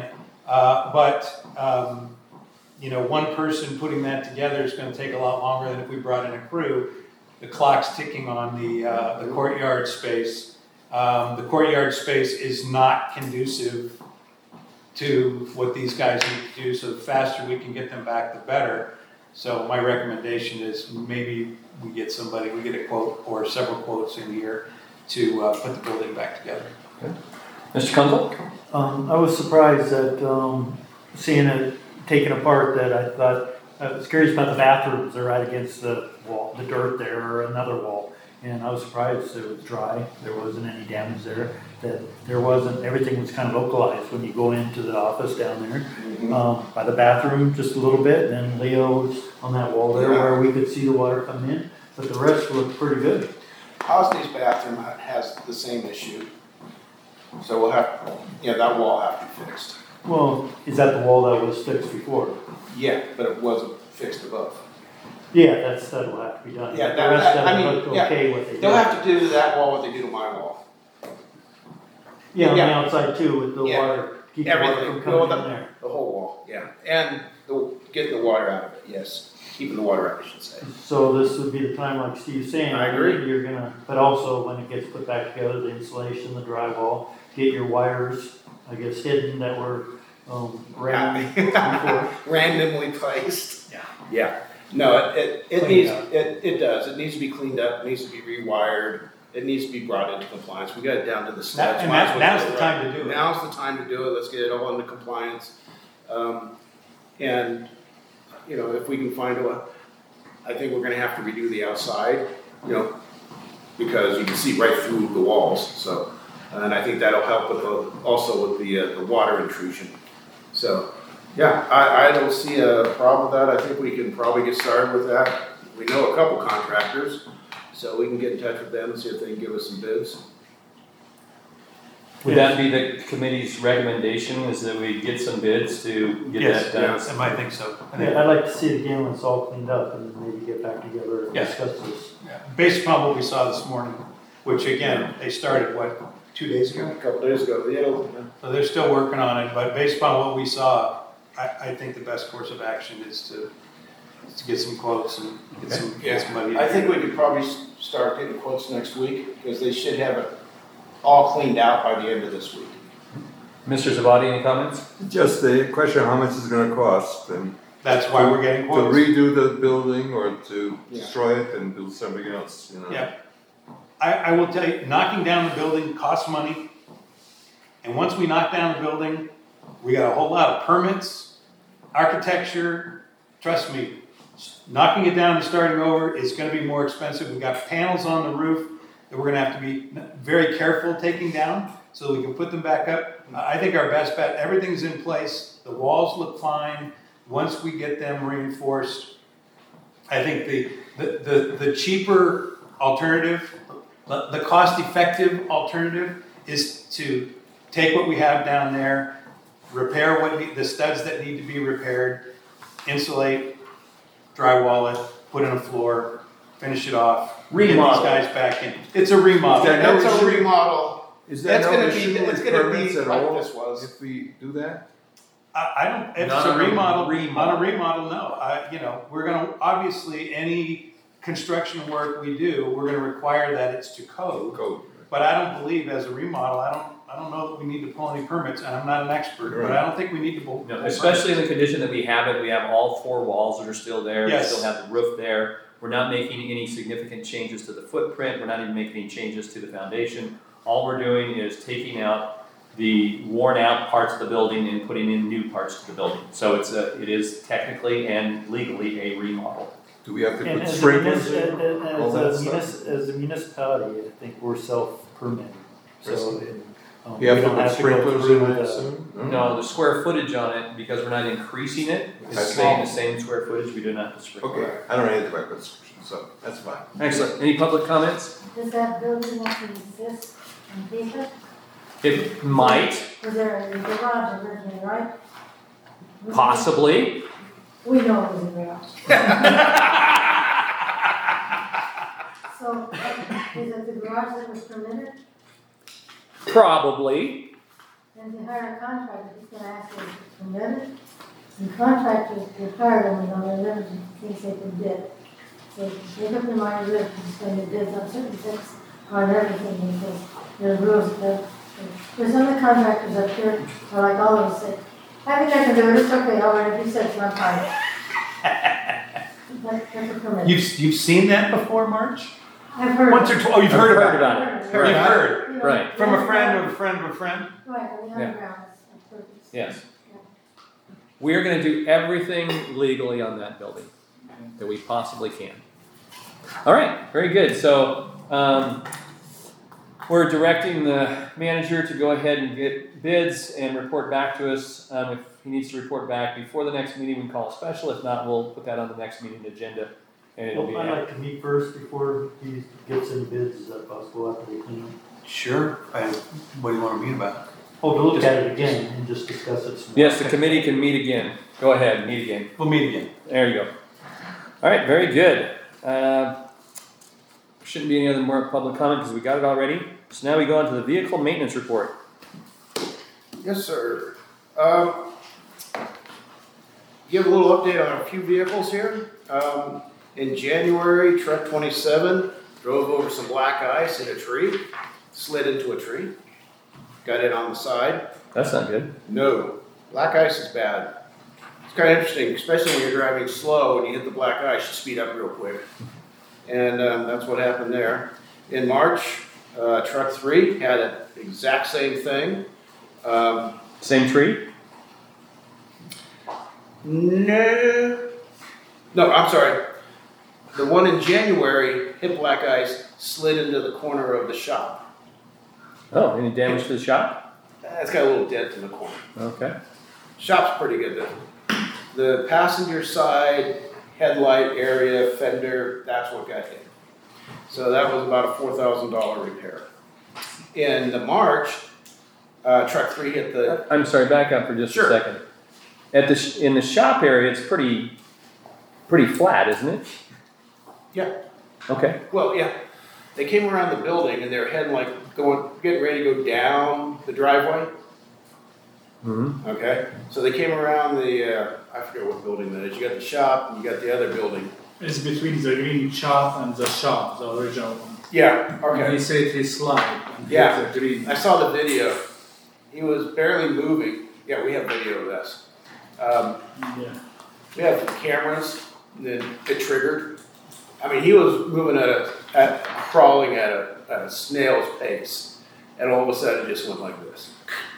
One person putting that together is going to take a lot longer than if we brought in a crew. The clock's ticking on the courtyard space. The courtyard space is not conducive to what these guys need to do, so the faster we can get them back, the better. So my recommendation is maybe we get a quote or several quotes in here to put the building back together. Okay. Mr. Kunzel? I was surprised that seeing it taken apart, that I thought, I was curious about the bathrooms. They're right against the wall, the dirt there, or another wall. And I was surprised it was dry. There wasn't any damage there. That there wasn't, everything was kind of localized when you go into the office down there. By the bathroom, just a little bit, and then Leo's on that wall there where we could see the water come in. But the rest looked pretty good. Hosni's bathroom has the same issue. So we'll have, that wall have to be fixed. Well, is that the wall that was fixed before? Yeah, but it wasn't fixed above. Yeah, that'll have to be done. Yeah, The rest of it looked okay what they did. They'll have to do to that wall what they do to my wall. Yeah, on the Yeah. outside too, with the water, keep the water Everything. from coming in there. The whole wall, yeah. And getting the water out of it, yes. Keeping the water out, I should say. So this would be the time, like Steve's saying. I agree. You're gonna, but also when it gets put back together, the insulation, the drywall, get your wires, I guess, hidden that were ran before. Randomly placed. Yeah. Yeah. No, it Cleaned needs, up. it does. It needs to be cleaned up, it needs to be rewired, it needs to be brought into compliance. We got it down to the studs. And Might as well now's do the it time right. to do it. Now's the time to do it. Let's get it all into compliance. If we can find I think we're gonna have to redo the outside, because you can see right through the walls, so. And I think that'll help with also with the water intrusion. So, yeah, I don't see a problem with that. I think we can probably get started with that. We know a couple contractors, so we can get in touch with them and see if they can give us some bids. Would that be the committee's recommendation, is that we get some bids to get that done? I might think so. Yeah, I'd like to see it again when it's all cleaned up and maybe get back together and Yes. discuss this. Based upon what we saw this morning, which again, they started, 2 days ago? A couple days ago, So they're still working on it, but based upon what we saw, I think the best course of action is to to get some quotes and get some money. I think we could probably start getting quotes next week, because they should have it all cleaned out by the end of this week. Mr. Zabadi, any comments? Just a question of how much it's gonna cost, and That's why we're getting to quotes. redo the building or to Yeah. destroy it and build something else, you know? Yeah. I will tell you, knocking down the building costs money. And once we knock down the building, we got a whole lot of permits, architecture. Trust me, knocking it down and starting over is gonna be more expensive. We've got panels on the roof that we're gonna have to be very careful taking down so we can put them back up. I think our best bet, everything's in place. The walls look fine. Once we get them reinforced, I think the cheaper alternative, the cost-effective alternative is to take what we have down there, repair the studs that need to be repaired, insulate, drywall it, put in a floor, finish it off, Remodel. get these guys back in. It's a remodel. Is there no That's a issue- remodel. Is there That's no gonna be- issue it's with gonna be permits at like all this was. if we do that? I don't, if it's Not a on a remodel, remodel. on a remodel, no. We're gonna, obviously, any construction work we do, we're gonna require that it's to code. Code. But I don't believe as a remodel, I don't know that we need to pull any permits, and I'm not an expert, but I don't think we need to pull. No, especially in the condition that we have it, we have all 4 walls that are still there, Yes. we still have the roof there. We're not making any significant changes to the footprint, we're not even making any changes to the foundation. All we're doing is taking out the worn out parts of the building and putting in new parts to the building. So it is technically and legally a remodel. Do we have to And put as sprinklers in? all that as a municipality, I think we're self-permitting. So, You have we to don't put have to go sprinklers through in, I the- assume? No, the square footage on it, because we're not increasing it, is Okay. staying the same square footage, we do not have to sprinkle. Okay, I don't know anything about construction, so that's fine. Excellent, any public comments? Does that building have to exist on paper? It might, Was there a garage originally, right? possibly, We know it was a garage. So, is it the garage that was permitted? probably. And if you hire a contractor, he's gonna ask you if it's permitted. And contractors require them on their limits in case they can bid. So make up your mind, you're spend your bids on certain things, on everything, because there are rules that, there's other contractors up here, are like all of us say, I think I can do it, it's okay, all right, if you said it's not fine. That's a permit. You've seen that before, Marge? I've heard. Once or twice, oh, you've I've heard heard about it. about it. You've Right. heard, You know, Right. from a friend of a friend of a friend? Right, on the Yeah. underground, it's perfect. Yes. We are gonna do everything legally on that building that we possibly can. All right, very good. So, we're directing the manager to go ahead and get bids and report back to us. If he needs to report back before the next meeting, we can call a special. If not, we'll put that on the next meeting agenda. And it'll be, Well, I'd like to meet first before he gets any bids, is that possible after we clean up? Sure. What do you want to meet about? Oh, to look at it again and just discuss it some more. yes, the committee can meet again. Go ahead, meet again. We'll meet again. There you go. All right, very good. Shouldn't be any other more public comment because we got it already. So now we go on to the vehicle maintenance report. Yes, sir. Give a little update on a few vehicles here. In January, truck 27 drove over some black ice in a tree, slid into a tree, got it on the side. That's not good. No, black ice is bad. It's kind of interesting, especially when you're driving slow and you hit the black ice, you speed up real quick. And that's what happened there. In March, truck 3 had the exact same thing. Same tree? No, I'm sorry. The one in January hit black ice, slid into the corner of the shop. Oh, any damage to the shop? It's got a little dent in the corner. Okay. Shop's pretty good though. The passenger side headlight area, fender, that's what got hit. So that was about a $4,000 repair. In the March, truck 3 hit the, I'm sorry, back up for just Sure. a second. In the shop area, it's pretty flat, isn't it? yeah, Okay. well, yeah. They came around the building and they were heading like getting ready to go down the driveway. Mm-hmm. Okay, so they came around the, I forget what building that is, you got the shop and you got the other building. It's between the green shop and the shop, the original one. Yeah, And okay, he said he slide and Yeah. hit the green. I saw the video, he was barely moving, yeah, we have video of this. Yeah. We have the cameras, and then it triggered. I mean, he was moving crawling at a snail's pace, and all of a sudden it just went like this.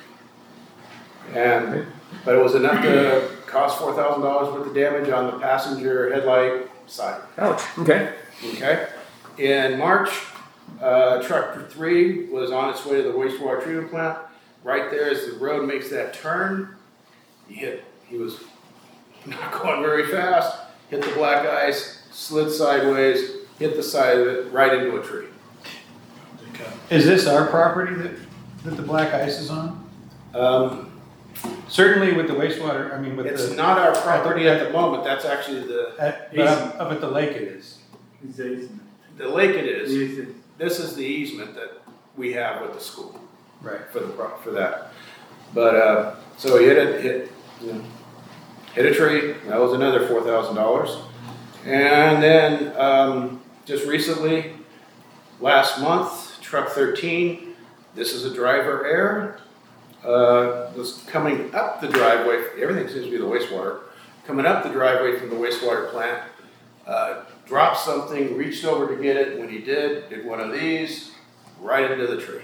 But it was enough to cost $4,000 worth of damage on the passenger headlight side. Ouch. Okay. Okay. In March, truck 3 was on its way to the wastewater treatment plant. Right there, as the road makes that turn, he was not going very fast, hit the black ice, slid sideways, hit the side of it, right into a tree. Is this our property that the black ice is on? Certainly with the wastewater, I mean with It's the. not our property at the moment, that's actually But up at the lake it is. It's the easement. the lake it is. Easement. This is the easement that we have with the school Right. for that. But, so he hit a tree, that was another $4,000. And then, just recently, last month, truck 13, this is a driver error, was coming up the driveway, everything seems to be the wastewater, coming up the driveway from the wastewater plant, dropped something, reached over to get it, when he did one of these, right into the tree.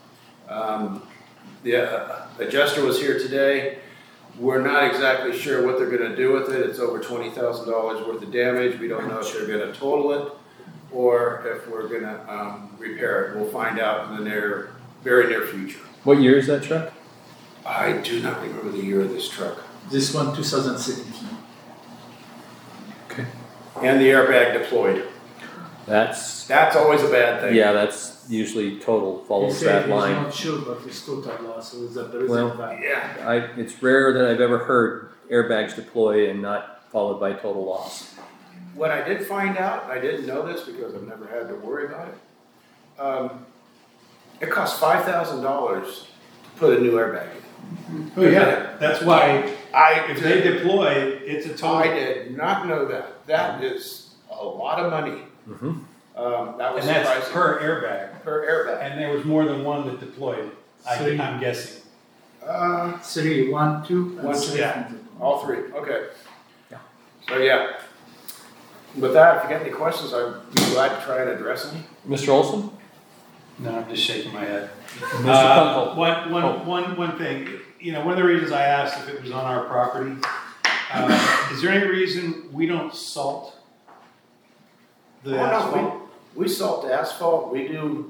The adjuster was here today. We're not exactly sure what they're gonna do with it. It's over $20,000 worth of damage. We don't know if they're gonna total it or if we're gonna repair it. We'll find out in the very near future. What year is that truck? I do not remember the year of this truck. This one, 2017. Okay. And the airbag deployed. That's, That's always a bad thing. yeah, that's usually total He follows said that he's line. not sure, but it's total loss, so that there is Well, a value. Yeah. It's rare that I've ever heard airbags deploy and not followed by total loss. What I did find out, and I didn't know this because I've never had to worry about it, it costs $5,000 to put a new airbag in. Oh, yeah, that's why if they deploy, it's a I total. did not know that. That is a lot of money. Mm-hmm. That was And that's surprising. per airbag. Per airbag. And there was more than one that deployed, Three. I'm guessing. 3, 1, 2, and 1, 3. yeah. All 3, okay. Yeah. So yeah. With that, if you got any questions, I'd be glad to try and address any. Mr. Olson? No, I'm just shaking my head. Mr. Kunkel? One thing, one of the reasons I asked if it was on our property, is there any reason we don't salt the asphalt? We salt the asphalt. We do,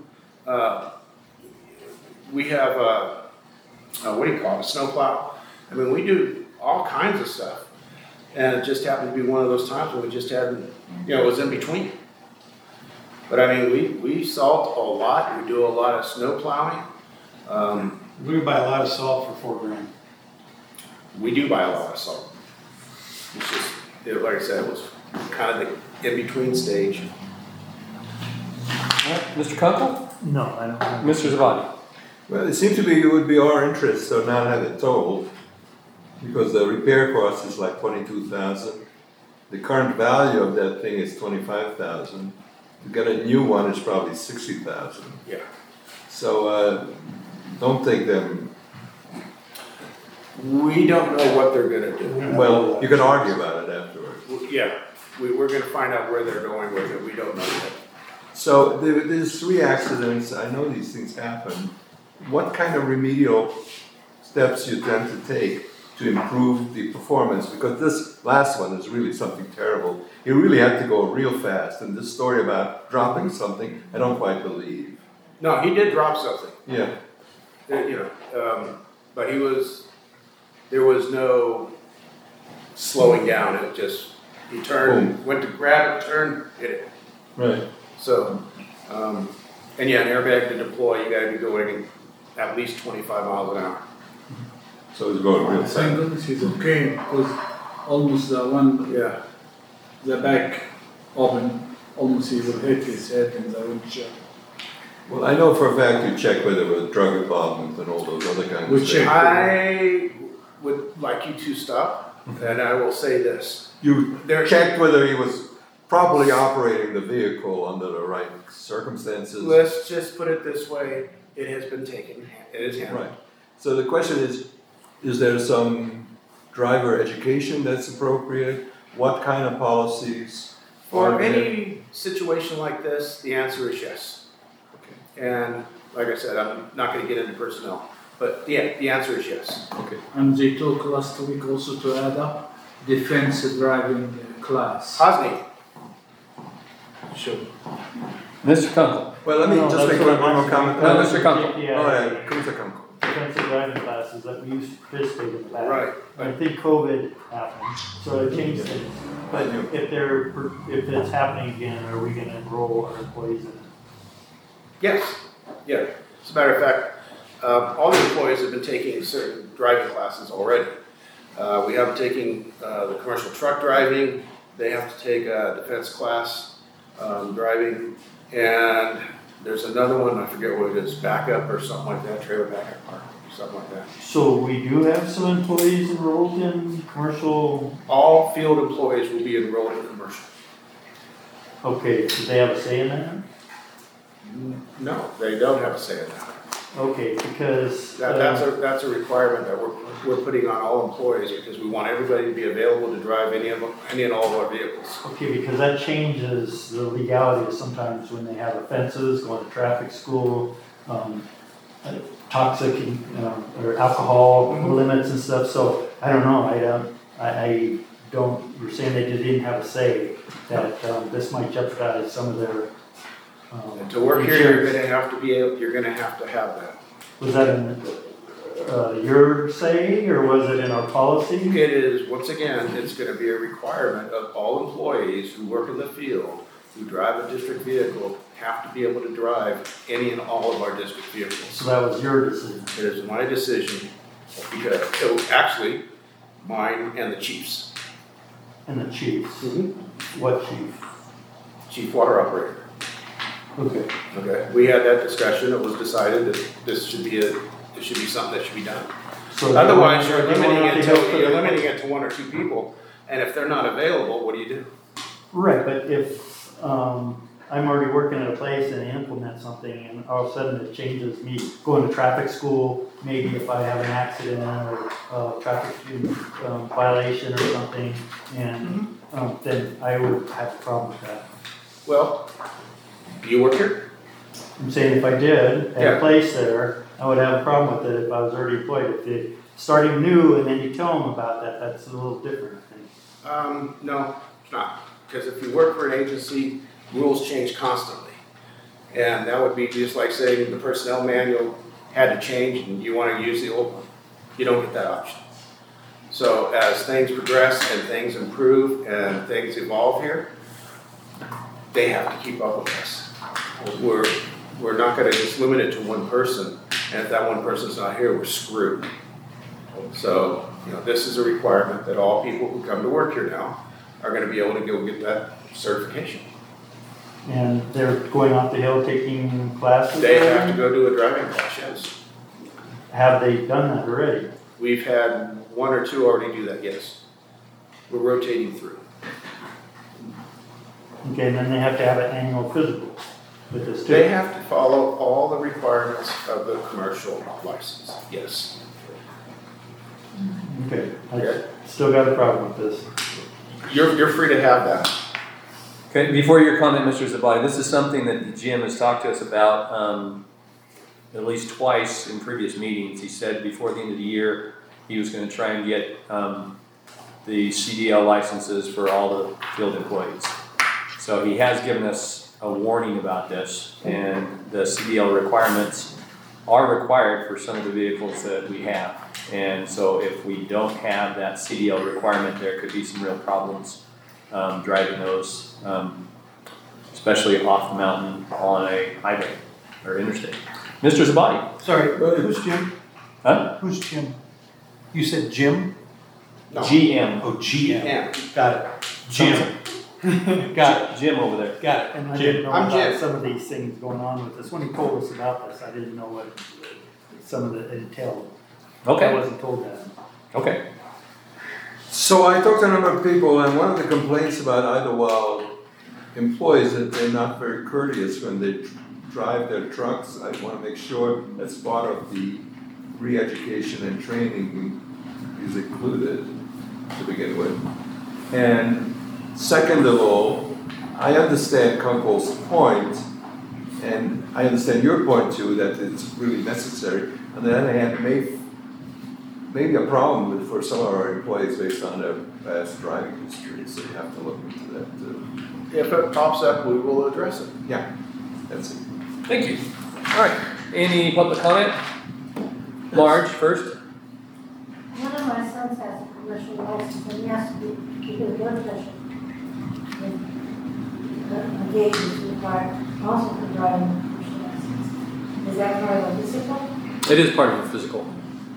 we have, what do you call it, a snowplow? I mean, we do all kinds of stuff. And it just happened to be one of those times when we just hadn't, it was in between. But I mean, we salt a lot. We do a lot of snow plowing. We would buy a lot of salt for $4,000. We do buy a lot of salt. It's just, like I said, it was kind of the in-between stage. Mr. Kunkel? No, I don't know. Mr. Zavadi? Well, it seems to be it would be our interest to not have it totaled, because the repair cost is like $22,000. The current value of that thing is $25,000. To get a new one is probably $60,000. Yeah. So don't take them. We don't know what they're gonna do. Well, you can argue about it afterwards. Yeah, we're gonna find out where they're going with it. We don't know yet. So there's 3 accidents. I know these things happen. What kind of remedial steps you tend to take to improve the performance? Because this last one is really something terrible. He really had to go real fast. And this story about dropping something, I don't quite believe. No, he did drop something. Yeah. But there was no slowing down. It just, he turned, went to grab it, turned, hit it. Right. So, and yeah, an airbag to deploy, you gotta be going at least 25 miles an hour. So it's going real Thank fast. goodness he's okay, because almost the one, Yeah. the back open, almost he will hit his head in the windshield. Well, I know for a fact you checked whether there was drug involvement and all those other kinds We of checked. things. would like you to stop, and I will say this. You There- checked whether he was properly operating the vehicle under the right circumstances. Let's just put it this way, it has been taken, it is handled. Right. So the question is there some driver education that's appropriate? What kind of policies? For are there? any situation like this, the answer is yes. Okay. And like I said, I'm not gonna get into personnel, but yeah, the answer is yes. Okay. And they talked last week also to add up defense driving class. Hosni, Sure. Mr. Kunkel. Well, let me No, just that's make what one more I'm comment. No, Mr. Kunkel. Yeah. Oh, yeah, Commissioner Kunkel. Defensive driving classes that we used to participate in the past. right, I think COVID happened, so it changed things. But if it's happening again, are we gonna enroll our employees in it? yes, yeah. As a matter of fact, all the employees have been taking certain driving classes already. We have taking the commercial truck driving, they have to take a defense class driving, and there's another one, I forget what it is, backup or something like that, trailer backup park, or something like that. So we do have some employees enrolled in commercial, All field employees will be enrolled in commercial. okay, do they have a say in that? No, they don't have a say in that. Okay, because. That's a requirement that we're putting on all employees because we want everybody to be available to drive any and all of our vehicles. Okay, because that changes the legality of sometimes when they have offenses, going to traffic school, toxic, or alcohol limits and stuff, so I don't know, I don't, you're saying they didn't have a say, that, this might jeopardize some of their, And to work here, you're gonna have to have that. was that in, your say, or was it in our policy? It is, once again, it's gonna be a requirement of all employees who work in the field, who drive a district vehicle, have to be able to drive any and all of our district vehicles. So that was your decision, It is my decision, because, actually, mine and the chief's. and the chiefs, what chief? Chief water operator. Okay. Okay, we had that discussion, it was decided that this should be something that should be done. So Otherwise, they won't have to help you're for- limiting it to one or two people, and if they're not available, what do you do? Right, but if, I'm already working at a place and I implement something and all of a sudden it changes me going to traffic school, maybe if I have an accident or traffic violation or something, and then I would have a problem with that. Well, do you work here? I'm saying if I did, at Yeah. a place there, I would have a problem with it if I was already employed. If they starting new and then you tell them about that, that's a little different, I think. No, it's not, because if you work for an agency, rules change constantly. And that would be just like saying the personnel manual had to change and you want to use the old one. You don't get that option. So as things progress and things improve and things evolve here, they have to keep up with us. We're not gonna just limit it to one person, and if that one person's not here, we're screwed. So, this is a requirement that all people who come to work here now are gonna be able to go get that certification. And they're going off the hill taking classes? They there? have to go do a driving class, yes. Have they done that already? We've had one or two already do that, yes. We're rotating through. Okay, and then they have to have an annual physical with this too? They have to follow all the requirements of the commercial license, yes. Okay, Okay. I still got a problem with this. You're free to have that. Okay, before your comment, Mr. Zabadi, this is something that Jim has talked to us about at least twice in previous meetings. He said before the end of the year, he was going to try and get the CDL licenses for all the field employees. So he has given us a warning about this, and the CDL requirements are required for some of the vehicles that we have. And so if we don't have that CDL requirement, there could be some real problems driving those, especially off the mountain on a highway or interstate. Mr. Zabadi? Sorry, who's Jim? Huh? Who's Jim? You said Jim? No. GM. Oh, GM. Yeah. Got it. Jim. Got Jim over there. it. Got it. And I Jim. didn't know I'm about Jim. some of these things going on with this. When he told us about this, I didn't know what some of it entailed. I Okay. wasn't told that. Okay. So I talked to a number of people, and one of the complaints about Idlewild employees is that they're not very courteous when they drive their trucks. I want to make sure that's part of the re-education and training is included to begin with. And second of all, I understand Kunkel's point, and I understand your point too, that it's really necessary. On the other hand, maybe a problem for some of our employees based on their past driving history, so you have to look into that too. If it pops up, we will address it. Yeah, that's it. Thank you. All right. Any public comment? Marge first. One of my sons has a commercial license and he has to keep his blood pressure. A gauge is required also for driving a commercial license. Is that part of a physical? It is part of the physical.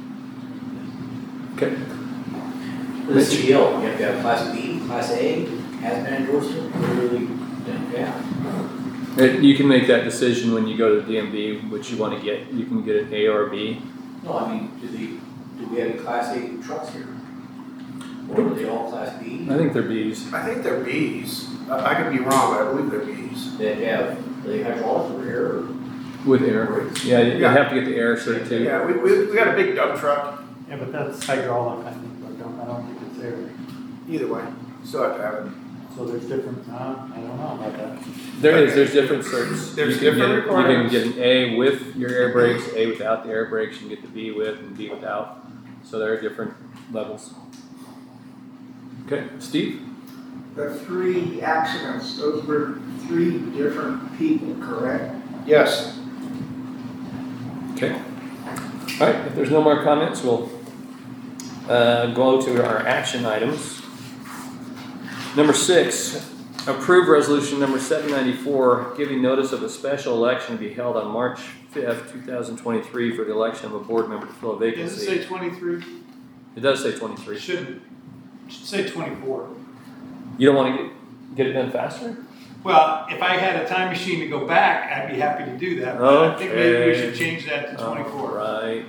Okay. The CDL, you have to have Class B, Class A, has been endorsed, really, yeah. You can make that decision when you go to the DMV, which you want to get. You can get an A or a B. No, I mean, do we have any Class A trucks here? Or are they all Class B? I think they're Bs. I think they're Bs. I could be wrong, but I believe they're Bs. Are they hydraulics or air or? With air. Yeah, you have to get the air cert too. Yeah, we got a big dump truck. Yeah, but that's hydraulic, I think, but I don't think it's air. Either way, still have to have it. So there's different, I don't know about that. There's different certs. There's you can different get, requirements. You can get an A with your air brakes, A without the air brakes, you can get the B with and B without. So there are different levels. Okay, Steve? The 3 accidents, those were 3 different people, correct? Yes. Okay. All right, if there's no more comments, we'll go to our action items. Number 6, approve resolution number 794, giving notice of a special election to be held on March 5th, 2023 for the election of a board member to fill a vacancy. Does it say 23? It does say 23. It shouldn't. It should say 24. You don't want to get it done faster? Well, if I had a time machine to go back, I'd be happy to do that. But I think maybe we should change that to 24. All right.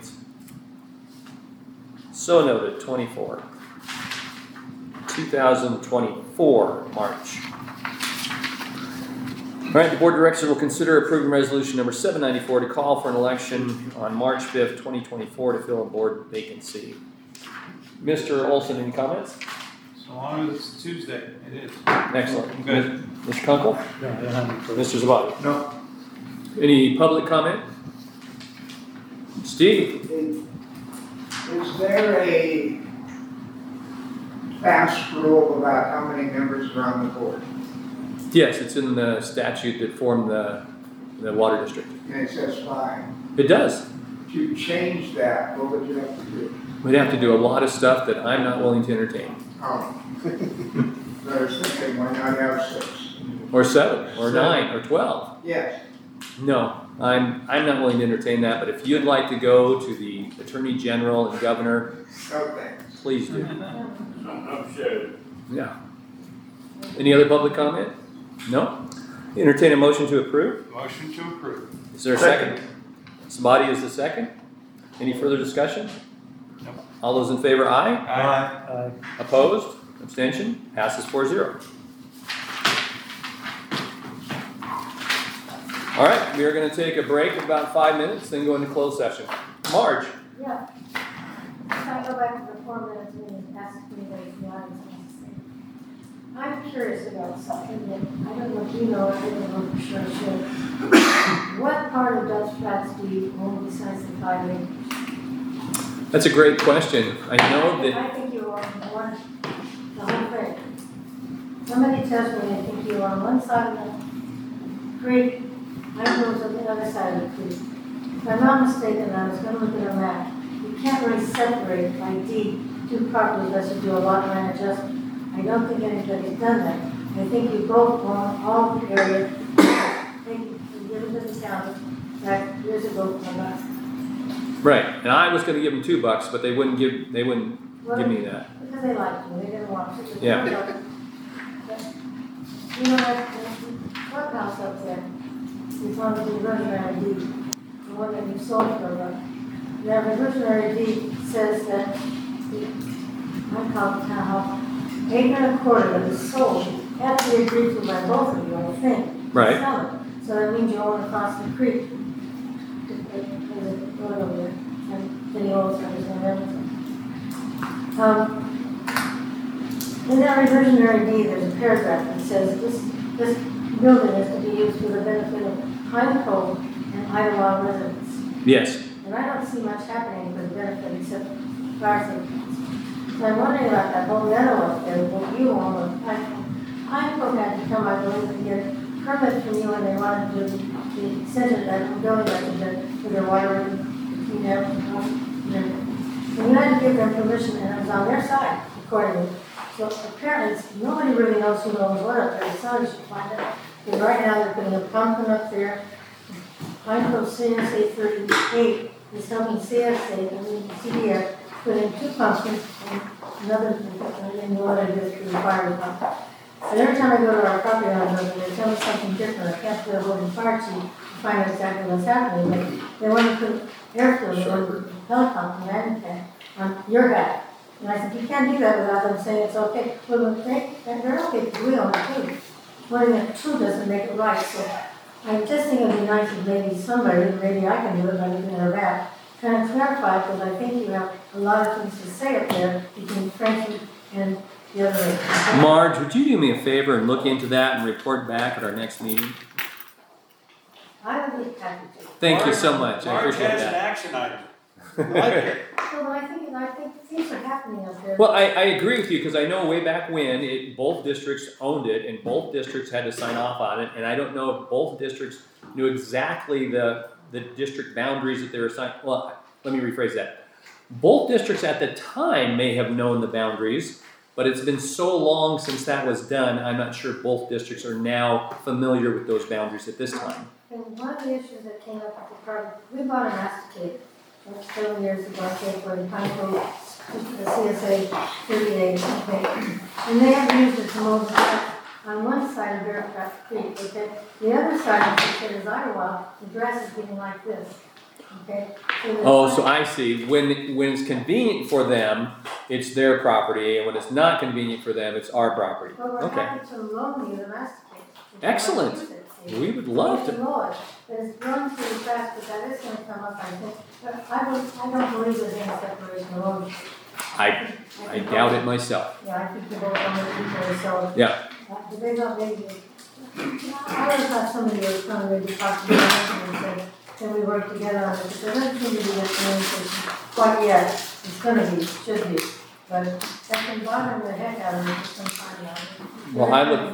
So noted, 24. 2024, March. All right, the board of directors will consider approving resolution number 794 to call for an election on March 5th, 2024 to fill a board vacancy. Mr. Olson, any comments? So long as it's Tuesday, it is. Excellent. Good. Mr. Kunkel? No, I don't have any further. Mr. Zabati? No. Any public comment? Steve? Is there a fast rule about how many members are on the board? Yes, it's in the statute that formed the water district. And it says 5. It does. To change that, what would you have to do? We'd have to do a lot of stuff that I'm not willing to entertain. Oh. So I was thinking, why not have 6? Or 7, or 9, or 12. Yes. No, I'm not willing to entertain that, but if you'd like to go to the Attorney General and Governor, Okay. please do. I'm sure. Yeah. Any other public comment? No? Entertain a motion to approve? Motion to approve. Is there a second? Sabati is the second. Any further discussion? No. All those in favor, aye. Aye. Opposed? Abstention? Passes 4-0. All right, we are going to take a break of about 5 minutes, then go into closed session. Marge? Yeah. If I go back to the 4 minutes and ask anybody from the audience wants to say. I'm curious about something that I don't know if you know, I don't know for sure. What part of Dutch Flats do you own besides the 5 acres? That's a great question. I know that. I think you own the whole thing. Somebody tells me I think you are on one side of the creek, I was on the other side of the creek. If I'm not mistaken, I was going to look at a map. You can't really separate by deed 2 properties unless you do a lot line adjustment. I don't think anybody's done that. I think you both own all the area. Thank you. Give it to the county back years ago from us. Right, and I was going to give them $2, but they wouldn't give me that. Because they liked me, they didn't want to. Yeah. You know that courthouse up there, it's on the reversionary deed, the one that you sold for, the reversionary deed says that the I call the townhouse, 8.25 that is sold, had to be agreed to by both of you, I think. to Right. sell it. So that means you own across the creek. There's a road over there, and then you also understand everything. In that reversionary deed, there's a paragraph that says this building is to be used for the benefit of Pine Cove and Idlewild residents. Yes. And I don't see much happening for the benefit except fire safety. So I'm wondering about that whole meadow up there, what you own, or Pine Cove had to come, I believe, to get a permit from you when they wanted to the center that building that for their water and clean air. And you had to give them permission, and it was on their side, accordingly. So apparently, nobody really knows who knows what up there, somebody should find out. Because right now, they're putting a pumpkin up there. Pine Cove CSA 38 is helping CSA, and then CDF, put in 2 pumpkins and another, I didn't know what it is for the fire department. And every time I go to our property owner building, they tell me something different. I can't get a hold of the fire chief to find out exactly what's happening. But they want to put airfield, they want to put helicopter landing pad on your back. And I said, you can't do that without them saying it's okay. Well, they're okay because we own it too. Wanting it true doesn't make it right. So I just think it would be nice if maybe somebody, maybe I can do it by looking at a map, kind of clarify, because I think you have a lot of things to say up there between Franklin and the other. Marge, would you do me a favor and look into that and report back at our next meeting? I would be happy to. Thank you so much. I Marge appreciate has an that. action item. I like it. So, but I think things are happening up there. Well, I agree with you because I know way back when both districts owned it and both districts had to sign off on it, and I don't know if both districts knew exactly the district boundaries that they were assigned. Well, let me rephrase that. Both districts at the time may have known the boundaries, but it's been so long since that was done, I'm not sure both districts are now familiar with those boundaries at this time. And one of the issues that came up with the project, we bought a masticator several years ago, I think, for the Pine Cove, the CSA 38, okay. And they have used it to mow the grass on one side of Bearcraft Creek, okay. The other side of the Idlewild, the grass is getting like this, okay. So I see. When it's convenient for them, it's their property, and when it's not convenient for them, it's our property. Well, we're Okay. happy to loan you the masticator. Excellent. We would love to. But it's grown too fast, but that is gonna come up, I think. But I don't believe there's any separation of ownership. I doubt it myself. Yeah, I think they're both owners equally, so. Yeah. But they don't maybe, I always thought somebody was trying to maybe talk to me and say, can we work together on this? There doesn't seem to be that communication quite yet. It's gonna be, should be. But that can bother the heck out of me for some time now. Well,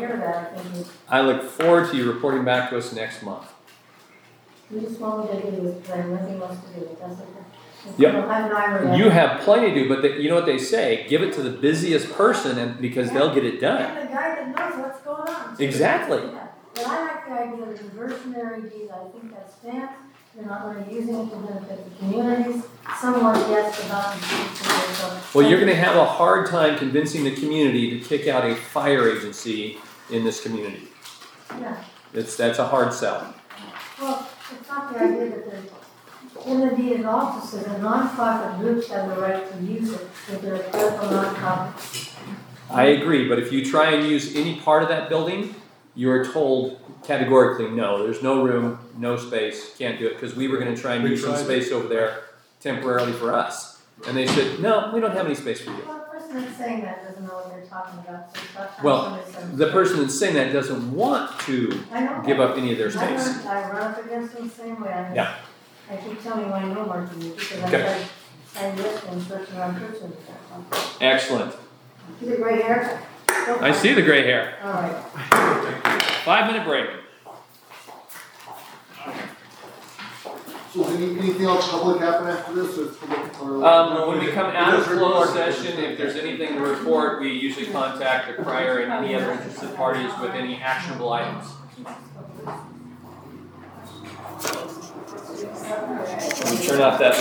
I look forward to you reporting back to us next month. We just want to do this plan, nothing else to do, that's okay. Yep. You have plenty to do, but you know what they say, give it to the busiest person and because they'll get it done. And the guy that knows what's going on. Exactly. Yeah. But I like the idea of the reversionary deed, I think that stands. You're not really using it to benefit the communities. Someone gets about the. Well, you're going to have a hard time convincing the community to kick out a fire agency in this community. Yeah. That's a hard sell. Well, it's not the idea that in the deed it also says that nonprofit groups have the right to use it if they're a critical nonprofit. I agree, but if you try and use any part of that building, you are told categorically no. There's no room, no space, can't do it because we were going to try and use some space over there temporarily for us, and they said no, we don't have any space for you. Well, the person that's saying that doesn't know what they're talking about. So it's not Well, the person that's saying that doesn't want to give up any of their space. I run up against them the same way. Yeah. I keep telling you I know more than you because Okay. I listen and search around person. Excellent. See the gray hair? I see the gray hair. All right. 5-minute break. So is anything else public happen after this? Or it's public, or When we come out of closed session, if there's anything to report, we usually contact the crier and any other interested parties with any actionable items. Let me turn off that